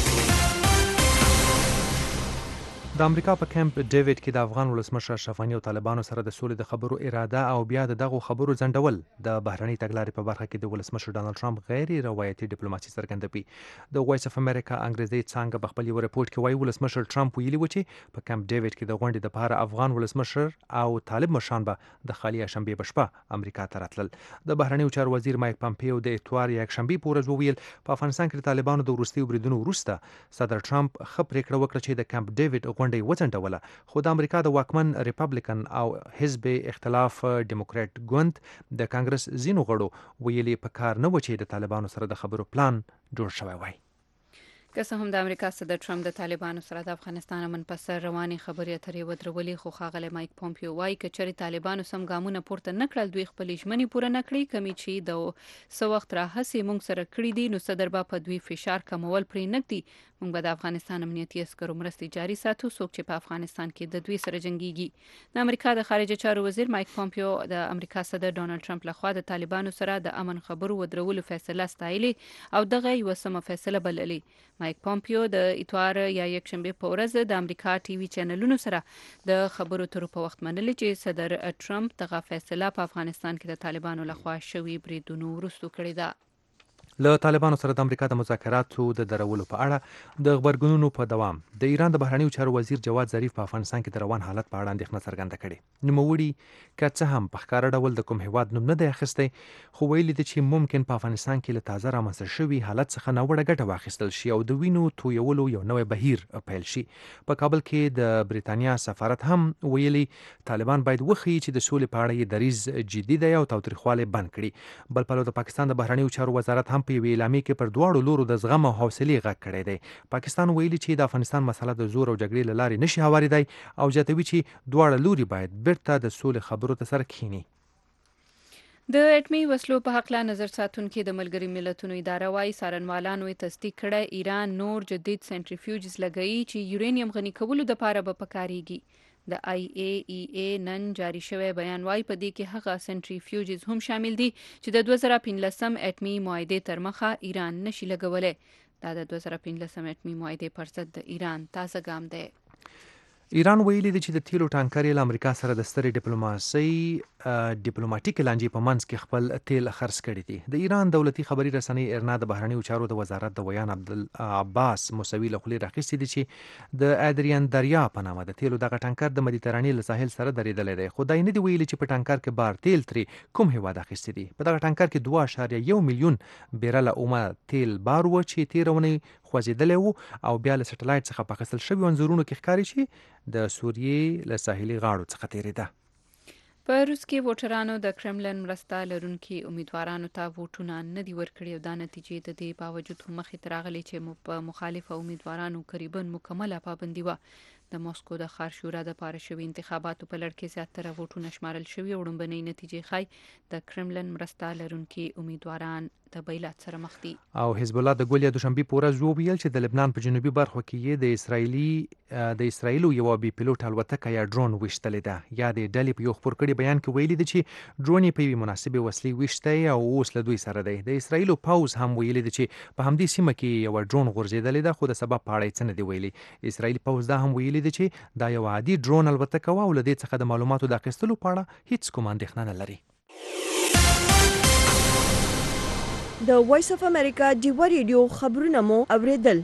د امریکا په کیمپ ډیوډ کې د افغان ولسمشر اشرف غني او طالبانو سره د سولې د خبرو اراده او بیا د دغو خبرو ځنډول د بهرنۍ تګلارې په برخه کې د ولسمشر ډانلډ ټرمپ غیر روایتي ډیپلوماسي څرګندوي. د وایس اف امریکا انګریزي څانګه په خپل یو رپورټ کې وایي ولسمشر ټرمپ ویلي و چې په کیمپ ډیوډ کې د غونډې لپاره افغان ولسمشر او طالب مشران به د خالي شنبه په شپه امریکا ته راتلل. د بهرنیو چارو وزیر مایک پامپیو د اتوار یک شنبه په ورځ وویل په افغانستان کې د طالبانو د وروستي بریدونو وروسته صدر ټرمپ ښه پریکړه وکړه چې د کیمپ ډیوډ غونډه وځنډوله، خو د امریکا د واکمن ریپبلیکن او حزب اختلاف ډیموکرات ګوند د کانګرس ځینو غړو ویلي په کار نه و چې د طالبانو سره د خبرو پلان جوړ شوی وای. که څه هم د امریکا صدر ټرمپ د طالبانو سره د افغانستان امن په سر روانې خبرې اترې ودرولې، خو ښاغلی مایک پامپیو وایي که چېرې طالبانو سم ګامونه پورته نه کړل، دوی خپلې ژمنې پوره نه کړي، کمې چې د څه وخت راهیسې موږ سره کړي دي، نو صدر به په دوی فشار کمول پرې نږدي. موږ به د افغانستان امنیتي عسکرو مرستې جاري ساتو، څوک چې په افغانستان کې د دوی سره جنګیږي. د امریکا د خارجه چارو وزیر مایک پامپیو د امریکا صدر ډانلډ ټرمپ لخوا د طالبانو سره د امن خبرو ودرولو فیصله ستایلې او دغه یوه سمه فیصله بللې. مایک پامپیو د اتوار یا یک شنبه په ورځ د امریکا ټي وي چینلونو سره د خبرو اترو په وخت منلې چې صدر ټرمپ دغه فیصله په افغانستان کې د طالبانو لخوا شوي بریدونو وروسته کړې ده. له طالبانو سره د امریکا د مذاکراتو د درولو په اړه د غبرګونونو په دوام د ایران د بهرنیو چارو وزیر جواد ظریف په افغانستان کې د روان حالت په اړه اندېښنه څرګنده کړې. نوموړي که څه هم په ښکاره ډول د کوم هیواد نوم نه دی اخیستی، خو ویلي دي چې ممکن په افغانستان کې له تازه رامنځته شوي حالت څخه ناوړه ګټه واخیستل شي او د وینو تویولو یو نوی بهیر پیل شي. په کابل کې د بریتانیا سفارت هم ویلي طالبان باید وښیي چې د سولې په اړه یې دریځ جدي دی او تاوتریخوالی بند کړي. بل پلو د پاکستان د بهرنیو چارو وزارت هم په یوې اعلامیې کې پر دواړو لورو د زغم او حوصلې غږ کړی دی. پاکستان ویلي چې د افغانستان مسله د زور او جګړې له لارې نشي هوارېدای او زیاتوي چې دواړه لوري باید بیرته د سولې خبرو ته سره کښیني. د اټمي وسلو په حق لا نظر ساتونکي د ملګري ملتونو اداره وايي څارنوالانو یې تصدیق کړی ایران نور جدید سنټریفیوجز لګوي چې یورانیم غني کولو لپاره به پکارېږي. د آی ای ای ای نن جاری شوی بیان وايي په دې کې هغه سنټریفیوجز هم شامل دي چې د دوه زره پنځلسم اټمي معاهدې تر مخه ایران نشي لګولی. دا د دوه زره پنځلسم اټمي معاهدې پر ضد د ایران تازه ګام دی. ایران ویلي دی چې د تیلو ټانکر له امریکا سره د سترې ډیپلوماسۍ ډیپلوماټیک لانجې په منځ کې خپل تیل خرڅ کړي دي. د ایران دولتي خبري رسنۍ ارنا د بهرنیو چارو د وزارت د ویان عبدالعباس موسوي له خولې راخیستې دي چې د ادریان دریا په نامه د تیلو دغه ټانکر د مدیترانې له ساحل سره درېدلی دی، خو دا یې نه دي ویلي چې په ټانکر کې بار تیل ترې کوم هیواد اخیستی دي. په دغه ټانکر کې دوه اعشاریه یو میلیون بیرله اومه تیل بار و چې تېره اونۍ خوځېدلی و او بیا له سټلایټ څخه په اخیستل شوي انځورونو کې ښکاري چې د سوریې له ساحلي غاړو څخه تېرېده. په روس کې ووټرانو د کرملن مرسته لرونکي امیدوارانو ته ووټونه نه دي ورکړي او دا نتیجې د دې باوجود هم مخې ته راغلي چې په مخالفه امیدوارانو قریبا مکمله پابندي وه. د موسکو د ښار شورا د پاره شوي انتخاباتو په لړ کې زیاتره ووټونه شمارل شوي او وړاندبنۍ نتیجې ښایي د کرملن مرسته لرونکي امیدواران د بیلات سره مخ دي. او حزب الله د ګولیا دوشنبه په ورځ وویل چې د لبنان په جنوبي برخو کې د اسرایلی د اسرایلو یو بي پيلوټ الوتکه یا ډرون وشتلې ده. یا د ډلې په یو خبر کړي بیان کې ویلي دي چې ډرون په یوه مناسبه وسلې وشته او اوس له دوی سره دی. د اسرایلو پاوز هم ویلي دي چې په همدې سیمه کې یو ډرون غورځېدلې ده، خو د سبب په اړه څه نه دی ویلي. اسرایلی پاوز دا هم ویلي دي چې دا یو عادي ډرون الوتکه و او له دې څخه د معلوماتو د اخیستلو په اړه هیڅ کوم اندېښنه نه لري. د وایس اف امریکا ډیوا ریډیو خبرونه مو اوریدل.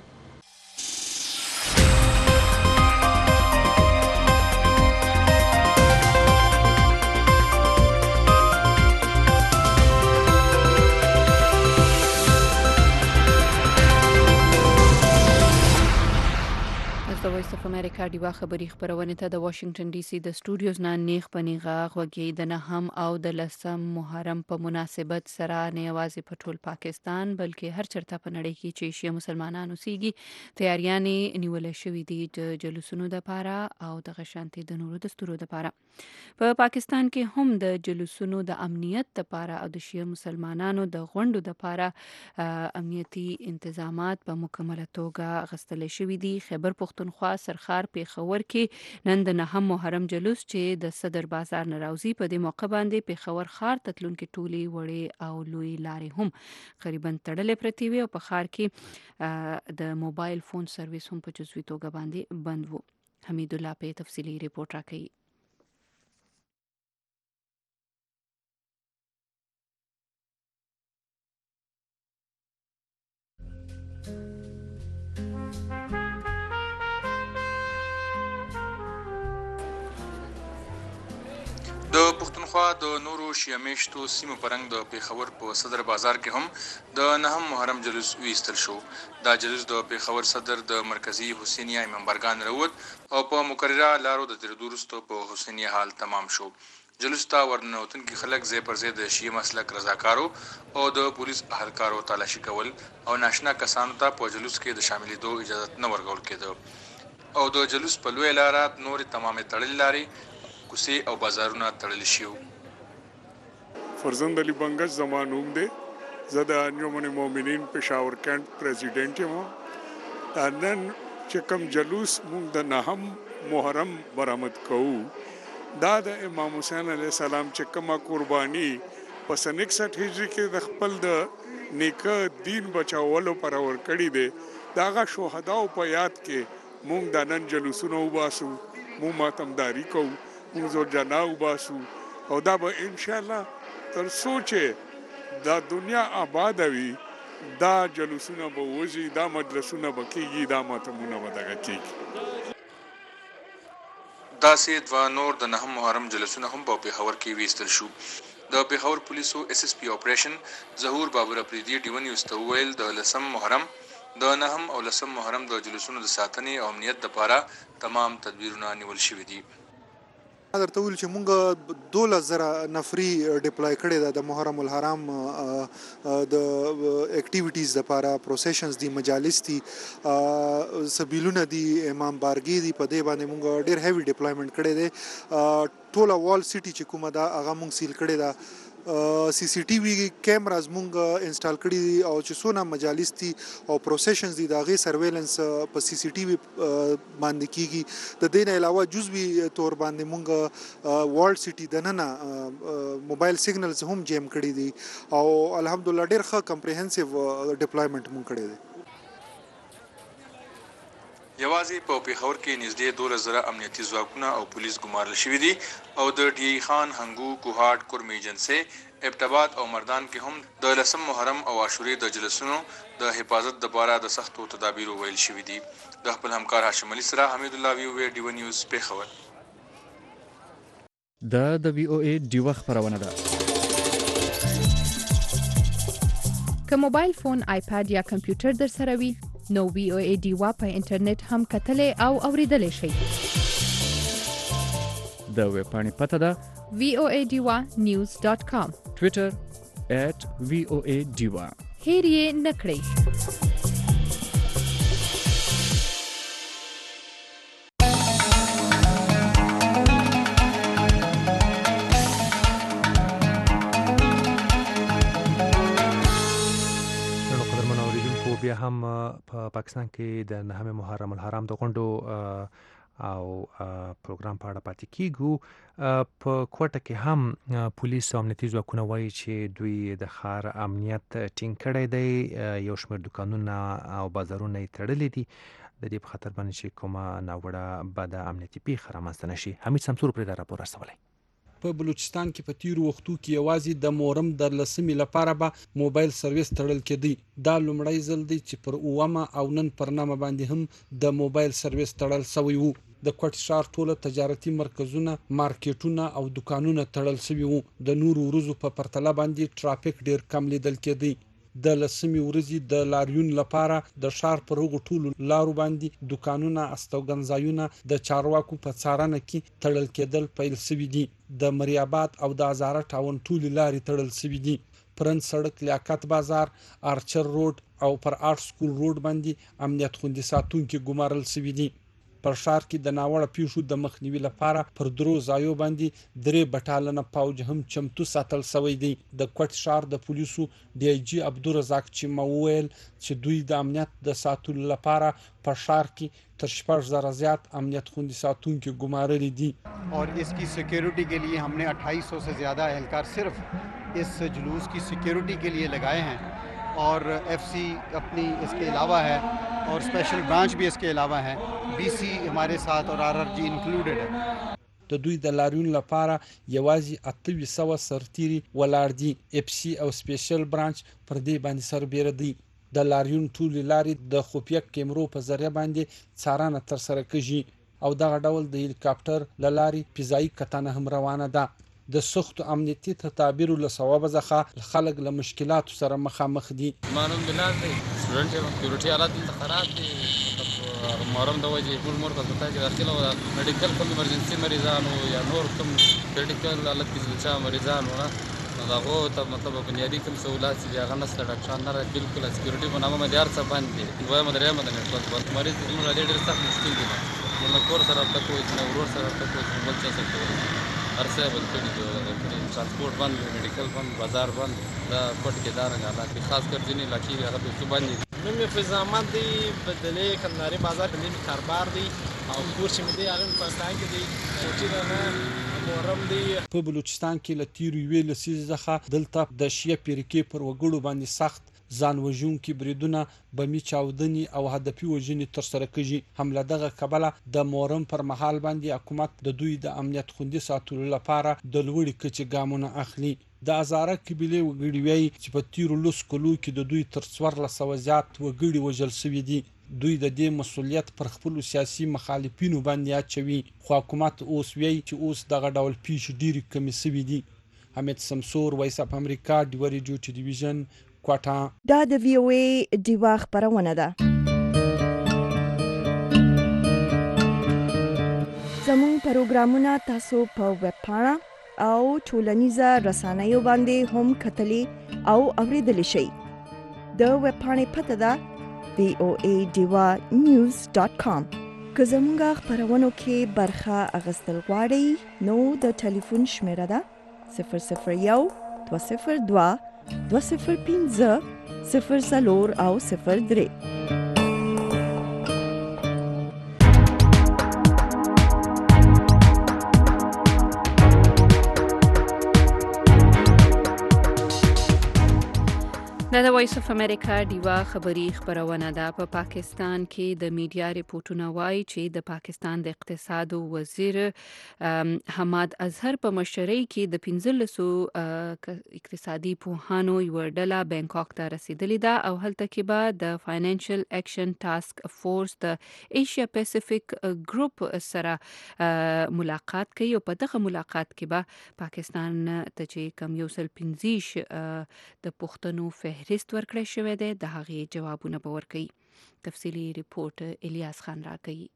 د وایس اف امریکا ډیوا خبری خبرونه ته د واشنگټن ډي سي د سټوډیوز نه نیغ پنیغه غوږی د نهم او د لسم محرم په مناسبت سره نه یوازې په ټول پاکستان بلکې هر چرته په نړۍ کې چې شیعه مسلمانانو سیږي تیاریانې نیول شوې دي د جلوسونو د پاره او د غشانتي د نورو دستورو د پاره. په پاکستان کې هم د جلوسونو د امنیت د پاره او د شیعه مسلمانانو د غونډو د پاره امنیتي انتظامات په مکمله توګه غستل شوې دي. خیبر پختون خوا سرخار پیښور کې نن د نهم محرم جلوس چې د صدر بازار ناراضي په دې موقع باندې پیښور خار تتلونکو ټولي وړي او لوی لارې هم قریبا تړلې پرتی وي او په خار کې د موبایل فون سرویس هم په جزوي توګه باندې بند وو. حمید الله په تفصیلی ریپورت راکړي. د پښتونخوا د نورو شیعه میشتو سیمو پرنګ د پیښور په صدر بازار کې هم د نهم محرم جلوس ویستل شو. دا جلوس د پیښور صدر د مرکزی حسینیه منبرګان راووت او په مقرره لارو د تیرېدو وروسته په حسینیه حال تمام شو. جلوس ته ورننوتونکي خلک ځای پر ځای د شیعه مسلک رضاکارو او د پولیس اهلکارو تلاشي کول او ناشنا کسانو ته په جلوس کې د شاملېدو اجازه نه ورکول کېده او د جلوس په لوی لاره نور تمامې تړلې لارې کوسي او بازارونه تړل شي. فرزند علي بنگش زمانوم دی، زه د انجمن مومنین پېښور کینټ پریزیډنټ یم. نن چې کوم جلوس موږ د نهم محرم برآمد کوو دا د امام حسین علیه السلام چې کومه قرباني په سن اکسټ هجري کې د خپل د نیکه دین بچاولو پر ورکړی دی. د هغه شهداو په یاد کې موږ د نن جلوسونه وباسو، موږ ماتمداري کوو، موږ زوجنا وباسو او دا به انشاءالله تر سوچه دا دنیا آباد وي. دا جلوسونه به وځي، دا مجلسونه به کېږي، دا ماتمونه به دغه کېږي. داسې دوه نور د نهم محرم جلوسونه هم په پیښور کې ویستل شو. د پیښور پولیسو اس اس پی اپریشن ظهور بابر افریدي ډیو نیوز ته وویل د لسم محرم د نهم او لسم محرم د جلوسونو د ساتنې او امنیت لپاره تمام تدبیرونه نیول شوي دي. درته ویل چې مونږ دولس زره نفري ډپلای کړی ده د محرم الحرام د اکټیویټیز لپاره. پروسیشنز دي، مجالس دي، سبیلونه دي، امام بارګي دي. په دې باندې مونږ ډېر هیوي ډپلایمنټ کړی دی. ټوله وال سیټي چې کومه ده هغه مونږ سیل کړی ده. سی سی ټي وي کیمراز مونږ انسټال کړي دي او چې څونه مجالس دي او پروسیشنز دي د هغې سرویلنس په سی سی ټي وي باندې کیږي. د دې نه علاوه جزوي طور باندې مونږ والډ سیټي دننه موبایل سیګنلز هم جیم کړي دي او الحمدلله ډېر ښه کمپریهنسیو ډپلایمنټ مونږ کړی دی. یوازې په پیښور کې نږدې دولس زره امنیتي ځواکونه او پولیس ګمارل شوي دي او د ډي خان، هنګو، کوهاټ، کورمي ایجنسۍ، ابټاباد او مردان کې هم د لسم محرم او عاشورې د جلسونو د حفاظت لپاره د سختو تدابیرو ویل شوي دي. د خپل همکار هاشم علي سره حمید الله وی وی ډیو نیوز پیښور. دا د وی او ای ډیو خبرونه ده. که موبایل فون، آیپاد یا کمپیوټر در سره وي نو وی او ای ډیوا په انټرنیټ هم کتلې او اوریدلې شي. د ویب پاڼې پته ده وی او ای ډیوا نیوز ډاټ کام، ټویټر ایٹ وی او ای ډیوا. هیر یې نه کړئ. خو بیا هم په پاکستان کې د نهم محرم الحرام د غونډو او پروګرام په اړه پاتې کیږو. په کوټه کې هم پولیس او امنیتي ځواکونه وایي چې دوی د ښار امنیت ټینګ کړی دی، یو شمېر دوکانونه او بازارونه یې تړلي دي د دې په خاطر باندې چې کومه ناوړه بده امنیتي پیښه رامنځته نه شي. حمید سمسور پرې دا راپور استولی. په بلوچستان کې په تیرو وختو کې یوازې د محرم د لسمې لپاره به موبایل سرویس تړل کېدی. دا لومړی ځل دی چې پر اومه او نن پر نامه باندې هم د موبایل سرویس تړل شوی وو. د کوټ ښار ټوله تجارتي مرکزونه، مارکیټونه او دکانونه تړل شوي وو. د نورو ورځو په پرتله باندې ټرافیک ډیر کم لیدل کېدی. د لسمې ورځې د لاریون لپاره د ښار پر هغو ټولو لارو باندې دکانونه، استوګنځایونه د چارواکو په څارنه کې تړل کېدل پیل شوي دي. د مریاباد او د هزاره ټاون ټولې لارې تړل شوي دي. پرن سړک، لیاقت بازار، آرچر روډ او پر آرټ سکول روډ باندې امنیت خوندي ساتونکي ګمارل شوي دي. پر ښار کې د ناوړه پیښو د مخنیوي لپاره پر درو ځایو باندې درې بټالنه پوج هم چمتو ساتل شوی دی. د کوټ ښار د پولیسو ډي آی جی عبدالرزاق چیمه وویل چې دوی د امنیت د ساتلو لپاره په ښار کې تر شپږ زره زیات امنیت خوندي ساتونکي ګمارلي دي. और इसकी सिक्योरिटी के लिए हमने अट्ठाईस सौ से ज़्यादा एहलकार सिर्फ इस जुलूस की सिक्योरिटी के लिए लगाए हैं और एफसी अपनी इसके अलावा है और स्पेशल ब्रांच भी इसके अलावा है, बीसी हमारे साथ और आरआरजी इंक्लूडेड है. د دوی د لاریون لپاره یوازې اته سوه سرتیري ولاړ دي. اف سی او سپیشل برانچ پر دې باندې سربېره دي. د لاریون ټولې لارې د خفیه کیمرو په ذریعه باندې څارنه ترسره کیږي او دغه ډول د هلیکاپټر له لارې فضایي کتنه هم روانه ده. د سخت امنیتي تدابیرو له سببه ځخه خلک له مشکلاتو سره مخامخ دي. مانوم بلال دی سټوډنټ یم، سکیورټي حالات دلته خراب دي. محرم د وجې ټول مرکز ته چې داخله وه میډیکل کوم ایمرجنسي مریضانو یا نور کوم کریټیکل حالت کې چې چا مریضان وه نو د هغو ته مطلب بنیادي کوم سهولات چې دي هغه نشته. ډاکټران نه راځي، بلکل سکیورټي په نامه باندې هر څه بند دي. دویمه درېیمه د نیټورک بند. مریض زموږ ډېر ډېر سخت مشکل دي. زموږ له کور سره رابطه کوئ، زموږ ورور سره رابطه کوئ، زموږ بل چا سره کوئ، هر څه یې بند کړي دي. ट्रांसपोर्ट बंद, मेडिकल बंद, बाजार बंद, دا کوټ کې دا رنګ حالات دي. خاص کر ځینې علاقې دي هغه پیسو باندې دي. نوم یې فیض احمد دی، بدلې کندهاري بازار کې مې کاروبار دی او کور چې مې دی هغه په پاکستان کې دی. کوټې نه محرم دی. په بلوچستان کې له تیرو یوې لسیزې څخه دلته د شیعه فرقې پر وګړو باندې سخت ځان وژونکي بریدونه، بمي چاودنې او هدفي وژنې ترسره کیږي. هم له دغه کبله د محرم پر مهال باندې حکومت د دوی د امنیت خوندي ساتلو لپاره د لوړې کچې ګامونه اخلي. د هزاره قبیلې وګړي وایي چې په تیرو لسو کلو کې د دوی تر څوارلس سوه زیات وګړي وژل شوي دي. دوی د دې مسؤلیت پر خپلو سیاسي مخالفینو باندې اچوي، خو حکومت اوس وایي چې اوس دغه ډول پیښې ډېرې کمې شوي دي. حمید سمسور، وایس اف امریکا، ډیوه ریډیو ټلویزیون، کوټه. دا د وی او ای ډیوه خپرونه ده. زموږ پروګرامونه تاسو په ویب پاڼه او ټولنیزه رسنیو باندې هم کتلی او اوریدلی شئ. د ویب پاڼې پته ده وی او ای ډیوه نیوز ډاټ کام. که زموږ خپرونو کې برخه اخیستل غواړئ نو د ټلیفون شمیره ده صفر صفر یو دوه صفر دوه دوه صفر پنځه صفر څلور او صفر درې. دا د وایس اف امریکا ډیوا خبری خبرونه ده. په پا پاکستان کې د میډیا ریپورتونه وایي چې د پاکستان د اقتصاد وزیر حماد اظهر په مشرۍ کې د پنځلسو اقتصادي پوهانو یوه ډله بینکاک ته رسیدلې ده او هلته کې به د فاینانشل اکشن ټاسک فورس د ایشیا پیسفیک ګروپ سره ملاقات کوي او په دغه ملاقات کې به پاکستان ته چې کم یو سل پنځیش د پښتنو فهرست ورکړی شوی دی د هغې جوابونه به ورکوي. تفصیلي ریپورت الیاس خان راکوي.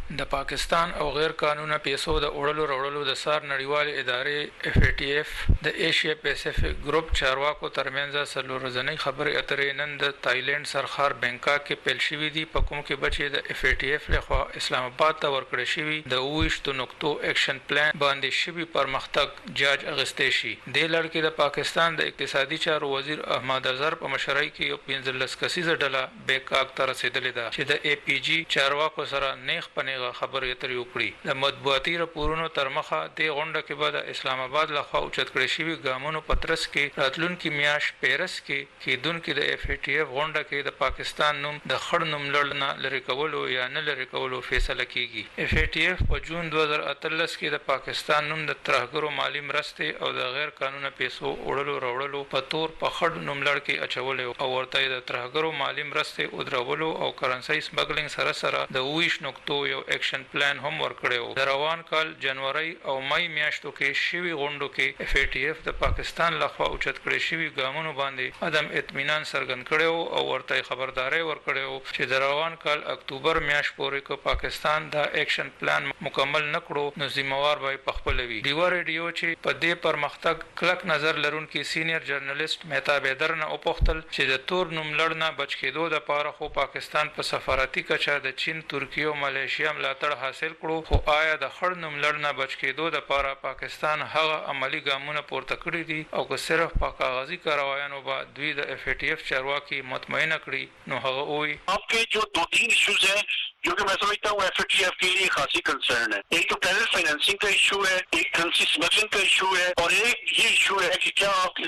د پاکستان او غیر قانوني پیسو د اورلو وروړلو د سار نړیوال ادارې اف ای ټی اف د ایشیا پیسفیک ګروپ چارواکو ترمنځ سلور ځنې خبرې اترې نن د تایلند سرخار بانکاک کې پیل شوې دي په کوم کې بچي د اف ای ټی اف لخوا اسلام آباد ته ورکړل شوی د اوښتو نقطو اکشن پلان باندې شوی پرمختګ جاج اغستې شي د لړ کې د پاکستان د اقتصادي چارو وزیر احمد اظهر په مشرۍ کې یو پنځلس کسیزه ډله بانکاک ته رسیدلې ده چې د ای پی جی چارواکو سره نیغ پنیغه خبرې اترې وکړي د مطبوعاتي راپورونو تر مخه د غونډه کې به د اسلام آباد لخوا اوچت کړی شوی ګامونو پترس کې راتلونکي میاش پیرس کې کېدونکو د اف ای ټی اف غونډه کې د پاکستان نوم د خړ نوم لړنه لری کولو یا نه لری کولو فیصله کیږي اف ای ټی اف په جون دوه زره اتلس کې د پاکستان نوم د ترهګرو مالی مرستې او د غیر قانوني پیسو وړلو راوړلو په تور په خړ نوم لړ کې اچول او ورته د ترهګرو مالی مرستې او درولو او کرنسي سمګلینګ سره سره د ویش نقطو یو اکشن پلان هم ورکړیو د روان کال جنوري او مای میاشتو کې شوی غونډو کې اف ای ټی اف د پاکستان لخوا اوچت کړی شوی ګامونو باندې عدم اطمینان څرګند کړو او ورته خبرداري ورکړو چې د روان کال اکتوبر میاشت پورې کو پاکستان دا اکشن پلان مکمل نکړو نو ذمہوار به پخپلوي دیو ریډیو چې په دې پرمختګ کلک نظر لرونکي سینیئر جرنالست مهتاب درنه او پختل چې د تور نوم لړنه بچ کېدو د پاره خو پاکستان په سفارتي کچا د چین ترکیه او ملیشیا ملاتړ حاصل کړو خو آیا د خړ نوم لړنه بچ کېدو د پاره پاکستان هغه عملی ګامونه پورته کړی دي او که صرف په کاغذي کاروایانو به دوی د اف ای ټی اف چارواکي مطمئن کړي نو هغه وایي आपके जो दो तीन इश्यूज हैं जो कि मैं समझता हूँ एफ ए टी एफ के लिए खासी कंसर्न है एक तो प्राइवेट फाइनेंसिंग का इशू है एक करेंसी स्मगलिंग का इशू है और एक ये इशू है कि क्या आपकी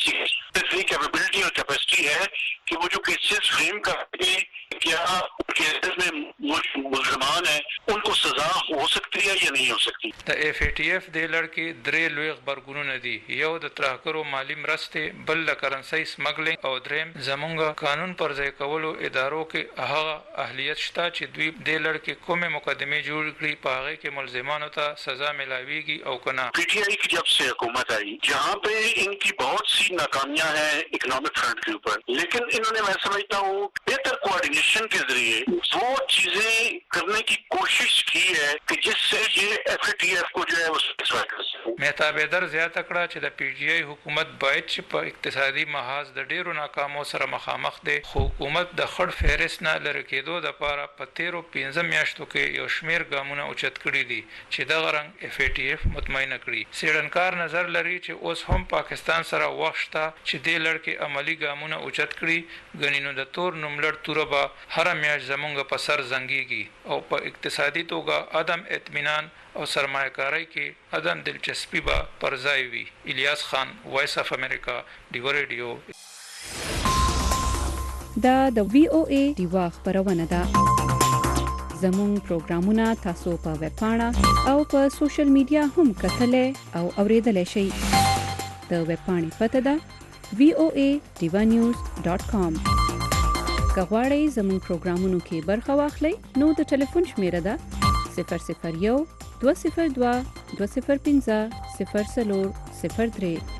लॉ कैपेबिलिटी और कैपेसिटी है कि वो जो केसेस फ्रेम करके क्या केसेस में मुलजमान है उनको सजा हो सकती है या नहीं हो सकती د اف ای ټی اف د لړکی درې لوی خبرګونونه دي یو د ترهګرو مالی مرستې بل د کرنسي سمګلینګ او دریم زمونږ قانون پر ځای کولو ادارو کې هغه اهلیت شته چې دوی د لړکی کومه مقدمه جوړ کړي په هغه کې ملزمانو ته سزا ملاويږي او کنه پی ٹی آئی کی جب سے حکومت آئی جہاں پہ ان کی بہت سی ناکامیاں ہیں اکنامک فرنٹ کے اوپر لیکن انہوں نے میں سمجھتا ہوں بہتر کوارڈینیشن کے ذریعے وہ چیزیں کرنے کی کوشش کی ہے کہ جس سے یہ ایف اے ٹی ایف کو جو ہے وہ سیٹسفائی کر سکے مهتاب در زیاته کړه چې د پی ډی آی حکومت باید چې په اقتصادي محاذ د ډیرو ناکامو سره مخامخ دي خو حکومت د خړ فهرست نه لری کېدو د لپاره په تیرو پنځه میاشتو کې یو شمیر ګامونه اوچت کړي دي چې د غرنګ اف ای ټی اف مطمئن کړي سیډنکار نظر لري چې اوس هم پاکستان سره وخت چې د لړکی عملی ګامونه اوچت کړي غنینو د تور نوملړ توربا هر میاش زمونږ په سر زنګيږي او په اقتصادي توګه عدم اطمینان او سرمایه‌کاري کې عدم دلچسپي به پر ځای وي الیاس خان وایس اف امریکا دیو ریډیو دا د وی او ای دیوا خبرونه ده زموږ پروګرامونه تاسو په ویب پاڼه او په سوشل میډیا هم کتلې او اوریدلای شئ د ویب پاڼې پته ده وی او ای دیوا نیوز ډاٹ کام کغواړئ زموږ پروګرامونو کې برخه واخلئ نو د ټلیفون شمیره ده صفر صفر یو دوه صفر دوه دوه صفر پنځه صفر څلور صفر درې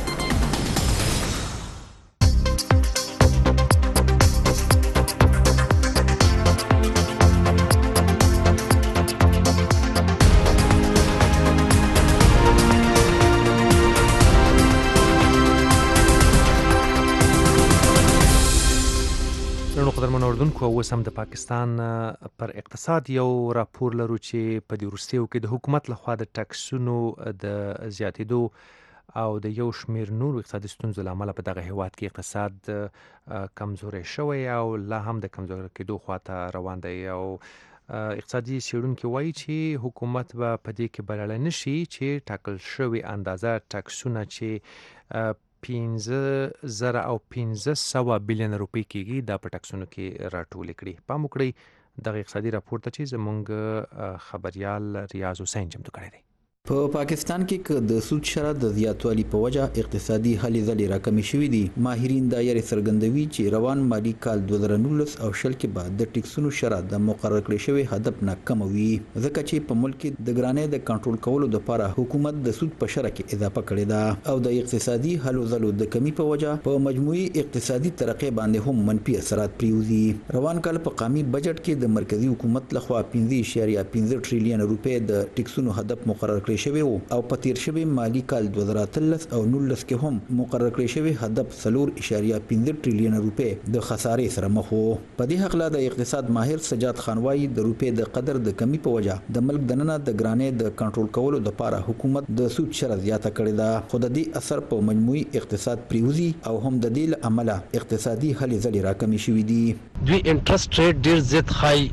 قدرمن اوردونکو اوس هم د پاکستان پر اقتصاد یو راپور لرو چې په دې وروستیو کې د حکومت لخوا د ټکسونو د زیاتېدو او د یو شمیر نور اقتصادي ستونزو له امله په دغه هیواد کې اقتصاد کمزوری شوی او لا هم د کمزوري کېدو خواته روان دی او اقتصادي څېړونکي وایي چې حکومت به په دې کې بریالی نشي چې ټاکل شوې اندازه ټکسونه چې پنځه زره او پنځه سوه بیلیون روپۍ کېږي دا په ټکسونو کې راټولې کړي پام وکړئ دغه اقتصادي راپور ته چې زموږ خبریال ریاض حسین چمتو کړی دی په پاکستان کې که د سود شرط د زیاتوالي په وجه اقتصادي هلې ځلې راکمې شوې دي، ماهرین دا یې څرګندوي چې روان مالي کال دوه زره نولس او شل کې به د ټیکسونو شرط د مقرر کړي شوی هدف نه کم وي، ځکه چې په ملک کې د ګرانۍ د کنټرول کولو لپاره حکومت د سود په شرط کې اضافه کړې ده او د اقتصادي هلو ځلو د کمی په وجه په مجموعي اقتصادي ترقۍ باندې هم منفي اثرات پریوزي. روان کال په قومي بجټ کې د مرکزی حکومت لخوا پنځه اعشاریه پنځه ټریلیون روپۍ د ټیکسونو هدف مقرر کړی شوی او په تیر شوی مالی کال دوه زره اتلس او نولس کې هم مقرر کړی شوی هدف څلور اعشاریه پنځه ټریلیون روپۍ د خسارې سره مخ وو. په دې حق لا د اقتصاد ماهر سجاد خان وايي د روپۍ د قدر د کمی په وجه د ملک دننه د ګرانۍ د کنټرول کولو لپاره حکومت د سود شرط زیاته کړې ده، خو د دې اثر په مجموعي اقتصاد پریوزي او هم د دې له امله اقتصادي هلې ځلې راکمې شوې دي. دوی انټرست ریټ ډیر زیات های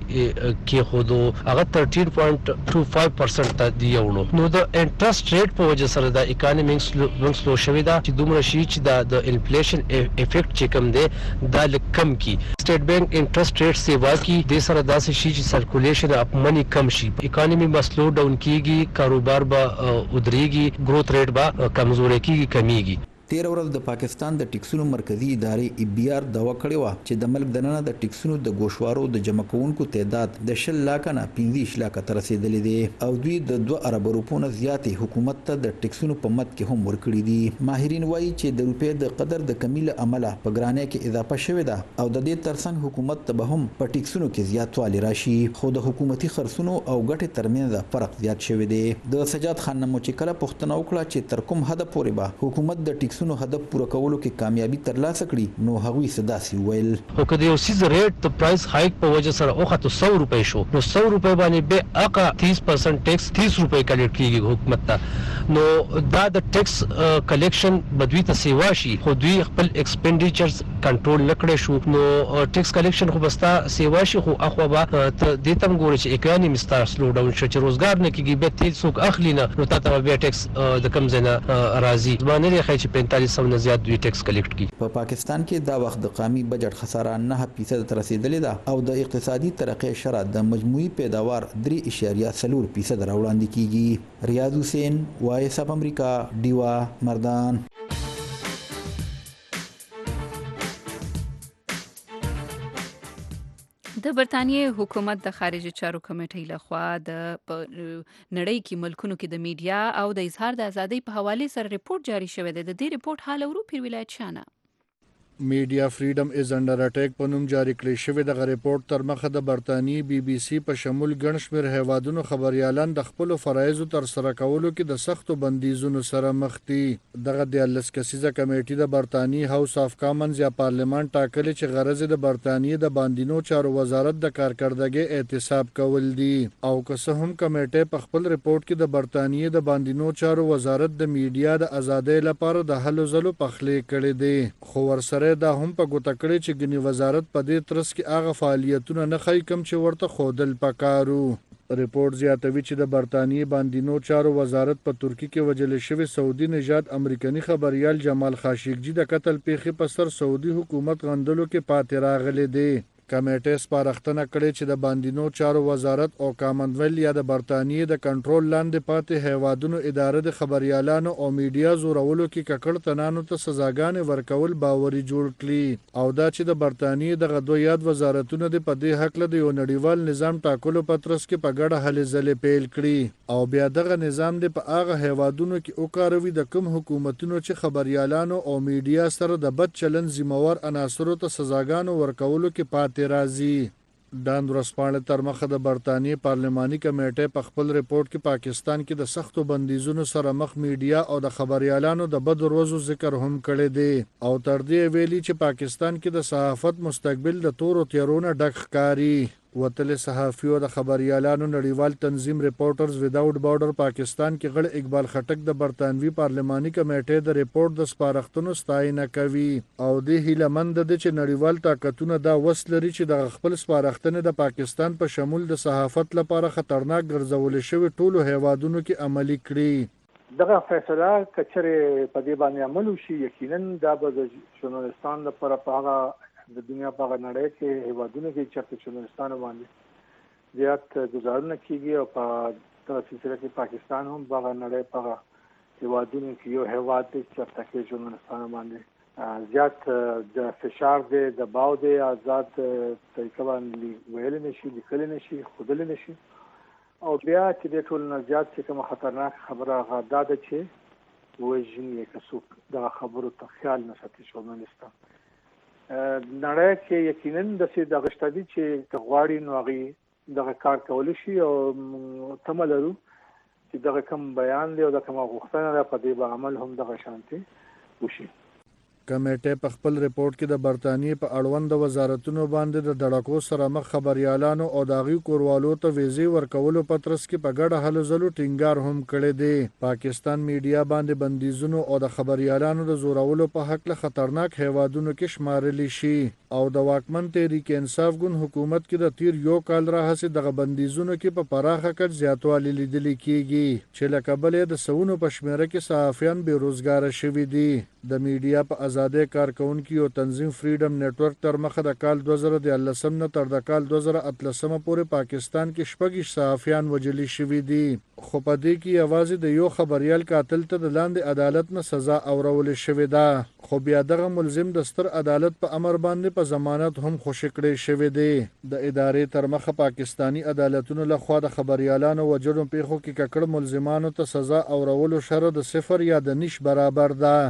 کې خودو هغه تلتیر پوینټ ټو فایو پرسنټ ته دی یوړو. نو د انټرست ریټ په وجه سره د اکانومي موږ سلو شوی دا چې دومره شي چې د انفلیشن افیکټ چې کم دی دا لکم کی. سټیټ بانک انټرست ریټ سیوا کی د سره داسې شي چې سرکولیشن اپ منی کم شي، اکانومي مسلو ډاون کیږي، کاروبار به ودرېږي، گروث ریټ به کمزوري کیږي، کمیږي. تیر ورځ د پاکستان د ټیکسونو مرکزی ادارې ای بی آر داوا کړې و چې د ملک دننه د ټیکسونو د گوشوارو د جمع کوونکو تعداد د شل لاکه نه پنځه لاکه ته رسیدلې دي او دوی د دوه ارب روپو نه زیاتې حکومت ته د ټیکسونو په مد کې هم ورکړي دي. ماهرین وایي چې د روپۍ د قدر د کمی له امله په ګرانۍ کې اضافه شوې ده او د دې ترڅنګ حکومت ته به هم په ټیکسونو کې زیاتوالی راشي، خو د حکومتي خرڅونو او ګټې ترمنځ فرق زیات شوی دی. د سجاد خان نمو چې کله پوښتنه وکړه چې تر کوم حد پورې به حکومت د ټیکسونو هدف پوره کولو کې کامیابی ترلاسه کړي، نو هغوی سداسي ویل خو که د یو سیز ریټ د پرایس هایک په وجه سره اوخته سو روپۍ شو، نو سو روپۍ باندې به اقا تیس پرسنټ ټیکس تیس روپۍ کلیکټ کیږي حکومت ته، نو دا د ټیکس کلیکشن بدوی ته سیوا شي، خو دوی خپل ایکسپینډیچرز کنټرول نکړي شو، نو ټیکس کلیکشن خو بستا سیوا شي، خو اخو به د تم ګوري چې اکانومي ستار سلو ډاون شي، چې روزګار نه کیږي، به تیل څوک اخلي نه، نو تا ته به ټیکس د کم ځای نه راځي، باندې لري چې پنځه سوه نه زیات دوی ټیکس کلیکټ کی. په پاکستان کې دا وخت د قومي بجټ خساره نه فیصد ته رسیدلې ده او د اقتصادي ترقۍ شرط د مجموعي پیداوار درې اعشاریه څلور فیصد راوړاندې کیږي. ریاض حسین، وایس اف امریکا، ډیوا، مردان. د برتانیې حکومت د خارجي چارو کمیټې لخوا د نړۍ کې ملکونو کې د میډیا او د اظهار د ازادۍ په حواله سره ریپورت جاری شوی دی. د دې ریپورت حال ورو پیر ولایت شانه میډیا فریډم از انډر اٹیک په نوم جاری کړی شوی دغه ریپورت تر مخه د برتانیې بي بي سي په شمول ګڼ شمېر هیوادونو خبريالان د خپلو فرایضو تر سره کولو کې د سختو بندیزونو سره مخ دي. دغه دیارلس کسیزه کمیټې د برتانیې هاوس اف کامنز یا پارلمان ټاکلي چې غرض د برتانیې د باندینو چارو وزارت د کارکردګۍ احتساب کول دي او که څه هم کمیټې په خپل ریپورت کې د برتانیې د باندینو چارو وزارت د میډیا د ازادۍ لپاره د هلو ځلو پخلی کړي دي، خو ورسره دا هم په ګوته کړی چې ګنې وزارت په دې ترڅ کې هغه فعالیتونه نه ښیي کوم چې ورته ښودل پکارو. ریپورت زیاتوي چې د برتانیې باندینو چارو وزارت په ترکیه کې وژل شوی سعودي نژاد امریکایي خبريال جمال خاشقجي د قتل پیښې په سر سعودي حکومت غندلو کې پاتې راغلی دی. کمیټې سپارښتنه کړې چې د باندینو چارو وزارت او کامنویل یا د برتانیې د کنټرول لاندې پاتې هیوادونو اداره د خبريالانو او میډیا زورولو کې ککړ تنانو ته سزاګانې ورکول باوري جوړ کړي او دا چې د برتانیې دغه دوه یاد وزارتونه د په دې حق له د یو نړیوال نظام ټاکلو په ترڅ کې په ګډه هلې ځلې پیل کړي او بیا دغه نظام د په هغه هیوادونو کې وکاروي د کوم حکومتونو چې خبريالانو او میډیا سره د بد چلند ذمہوار عناصرو ته سزاګانو ورکولو کې پاتې راځي. ډان ورځپاڼې تر مخه د برتانیې پارلماني کمیټې په خپل ریپورت کې پاکستان کې د سختو بندیزونو سره مخ میډیا او د خبريالانو د بد ورځو ذکر هم کړی دی او تر دې ویلي چې پاکستان کې د صحافت مستقبل د تورو تیارونو ډک ښکاري. وتل صحافیو د خبريالانو نړیوال تنظیم ریپورټرز وداوټ بارډر پاکستان کې غړ اقبال خټک د برتانوي پارلماني کمیټې د ریپورت د سپارښتنو ستاینه کوي او د هیلمند د چې نړیوال طاقتونه دا وسلري چې د خپل سپارښتنې د پاکستان په شمول د صحافت لپاره خطرناک ګرځول شوی ټولو هیوادونو کې عملی کړي. دغه فیصله کچره په دې باندې عمل وشي یقینا دا به د ژورنالستانو لپاره په هغه د دنیا په نړۍ کې هیوادونو کې چې ژورنالستانو باندې زیات گزارونه کیږي او په دغه سلسله کې پاکستان هم هغه نړۍ په هیوادونو کې یو هیواد دی چې ترکیه ژورنالستانو باندې زیات د فشار دی، د باو دی، آزاد طریقه باندې ویل نشي، لیکل نشي، ښودل نشي. او بیا چې د ټول نه زیات چې کومه خطرناک خبره هغه دا ده چې وژني که څوک دغه خبرو ته خیال نه ساتي ژورنالستان. نړۍ کې یقینا داسې دغه شته دي چې که غواړي نو هغوی دغه کار کولی شي او تمه لرو چې دغه کوم بیان دی او د کومه غوښتنه ده په دې به عمل هم دغه شانتي وشي. کمیټه په خپل ریپورت کې د برتانیې په اړوند وزارتونو باندې د دړکو سره مخ خبريالانو او داغي کوروالو ته ویزې ورکولو په ترڅ کې په ګډه هلو ځلو ټینګار هم کړی دی. پاکستان میډیا باندې بندیزونو او د خبريالانو د زورولو په حق له خطرناک هیوادونو کې شمارل شي او د واکمن تحریک انصاف ګوند حکومت کې د تیر یو کال راهیسې دغه بندیزونو کې په پراخه کچ زیاتوالی لیدل کیږي چې له کبله د سونو په شمیره کې صحافیان بیروزګار شوي دي. د میډیا په آزادۍ کارکونکو او تنظیم فریډم نتورک تر مخه د کال دوه زره دیارلسم نه تر د کال دوه زره اتلسم پورې پاکستان کې شپږ صحافیان وژل شوي دي. خو په دې کې یوازې د یو خبريال قاتل ته د لاندې عدالت نه سزا اورول شوې ده، خو بیا دغه ملزم د ستر عدالت په امر باندې په ضمانت هم خوشی کړی شوی دی. د ادارې تر مخه پاکستانی عدالتونو لخوا د خبريالانو وژلو پیښو کې ککړ ملزمانو ته سزا اورولو شرط د صفر یا د نش برابر ده.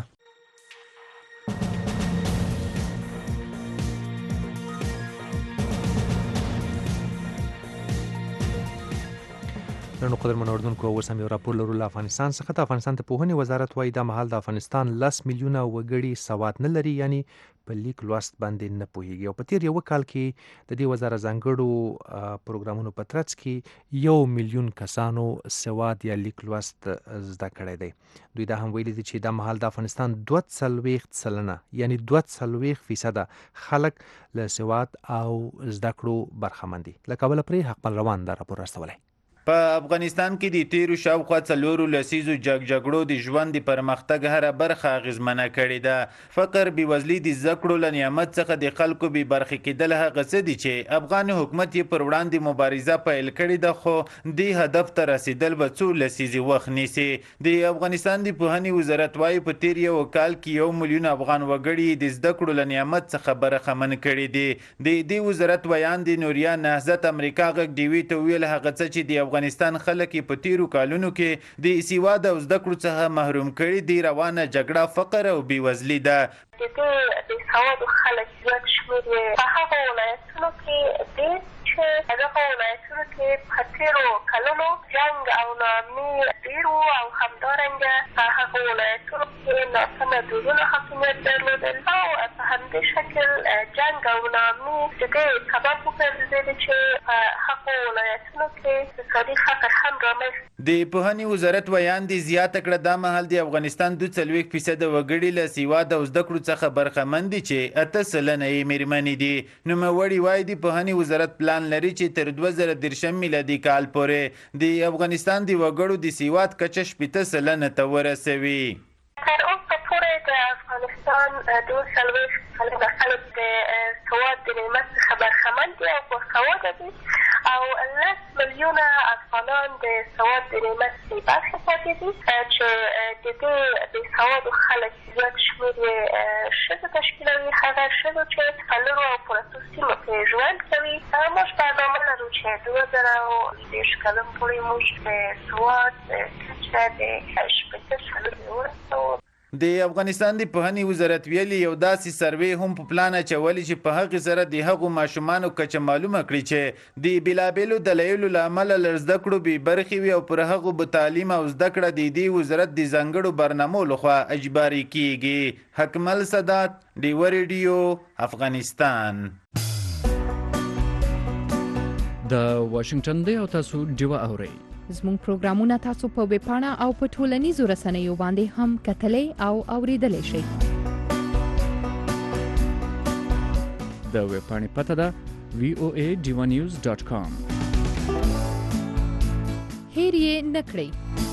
نن قدرمن اردوونکو اوس هم یو راپور لرو له افغانستان څخه. د افغانستان د پوهنې وزارت وايي دا مهال د افغانستان لس میلیونه وګړي سواد نه لري، یعنی په لیک لوست باندې نه پوهیږي. او په تیر یو کال کې د دې وزارت ځانګړو پروګرامونو په ترڅ کې یو میلیون کسانو سواد یا لیک لوست زده کړی دی. دوی دا هم ویلي دي چې دا مهال د افغانستان دوه څلوېښت سلنه یعنی دوه څلوېښت فیصده خلک له سواد او زده کړو برخمن دي. له کابله پرې حقمل روان دا راپور راستولی. په افغانستان کې د تیرو شاوخوا څلورو لسیزو جګ جګړو د ژوند د پرمختګ هره برخه اغیزمنه کړې ده. فقر، بېوزلي، د زده کړو له نعمت څخه د خلکو بې برخې کېدل هغه څه دي چې افغان حکومت یې پر وړاندې مبارزه پیل کړې ده، خو دې هدف ته رسیدل به څو لسیزې وخت نیسي. د افغانستان د پوهنې وزارت وايي په تیر یو کال کې یو میلیون افغان وګړي د زده کړو له نعمت څخه برخمن کړي دي. د دې وزارت ویان د نوریا نهضت امریکا غږ ډیوي ته ویل هغه څه چې د افغانستان خلک په تیرو کالونو کې د سواد او زده کړو څخه محروم کړي دي روانه جګړه، فقر او بېوزلي ده. د دې بېسوادو خلک زیات شمېر یې په هغو ولایتونو کې دی چې هغه ولایتونو کې په تیرو کلونو جنګ او ناامني ډېر وو او همدارنګه په هغو ولایتونو کې ناسمه دودونه حاکمیت درلودل او په همدې شکل جنګ او ناامني د دې سبب وګرځېدل چې په هغو ولایتونو کې اقتصادي فقر هم رامنځته. د پوهنې وزارت ویان دي زیاته کړه دا مهال د افغانستان دوه څلوېښت فیصده وګړي له سواد او زده کړو څخه برخمن دي چې اته سلنه یې مېرمنې دي. نوموړي وایي د پوهنې وزارت پلان لري چې تر دوه زره دېرشم میلادي کال پورې د افغانستان د وګړو د سواد کچه شپېته سلنه ته ورسوي. تر اوسه پورې د افغانستان دوه څلوېښت سلنه خلک د سواد د نعمت څخه برخمن دي او باسواده دي او لس میلیونه افغانان د سواد د نعمت بې برخې پاتې دي چې د دې بېسوادو خلک زیات شمېر یې ښځو تشکیلوي، هغه ښځو چې په لرو او پرتو سیمو کې ژوند کوي. موږ برنامه لرو چې دوه زره دېرش کلن پورې موږ د سواد کچه د شپېته سلنې ورسوو. د افغانستان د پوهنې وزارت ویلي یو داسې سروې هم په پلان اچولي چې په هغې سره د هغو ماشومانو کچه معلومه کړي چې د بېلابېلو دلایلو له امله له زده کړو بې برخې وي او پر هغو به تعلیم او زده کړه د دې وزارت د ځانګړو برنامو لخوا اجباري کیږي. حکمل صدات، ډیوه ریډیو، افغانستان. د واشنگټن دی او تاسو ډیوه اورئ. زموږ پروګرامونه تاسو په ویب پاڼه او په ټولنیزو رسنیو باندې هم کتلی او اوریدلی شئ. د ویب پاڼې پته ده وی او ای ډیوه نیوز ډاټ کام. هیر یې نه کړئ.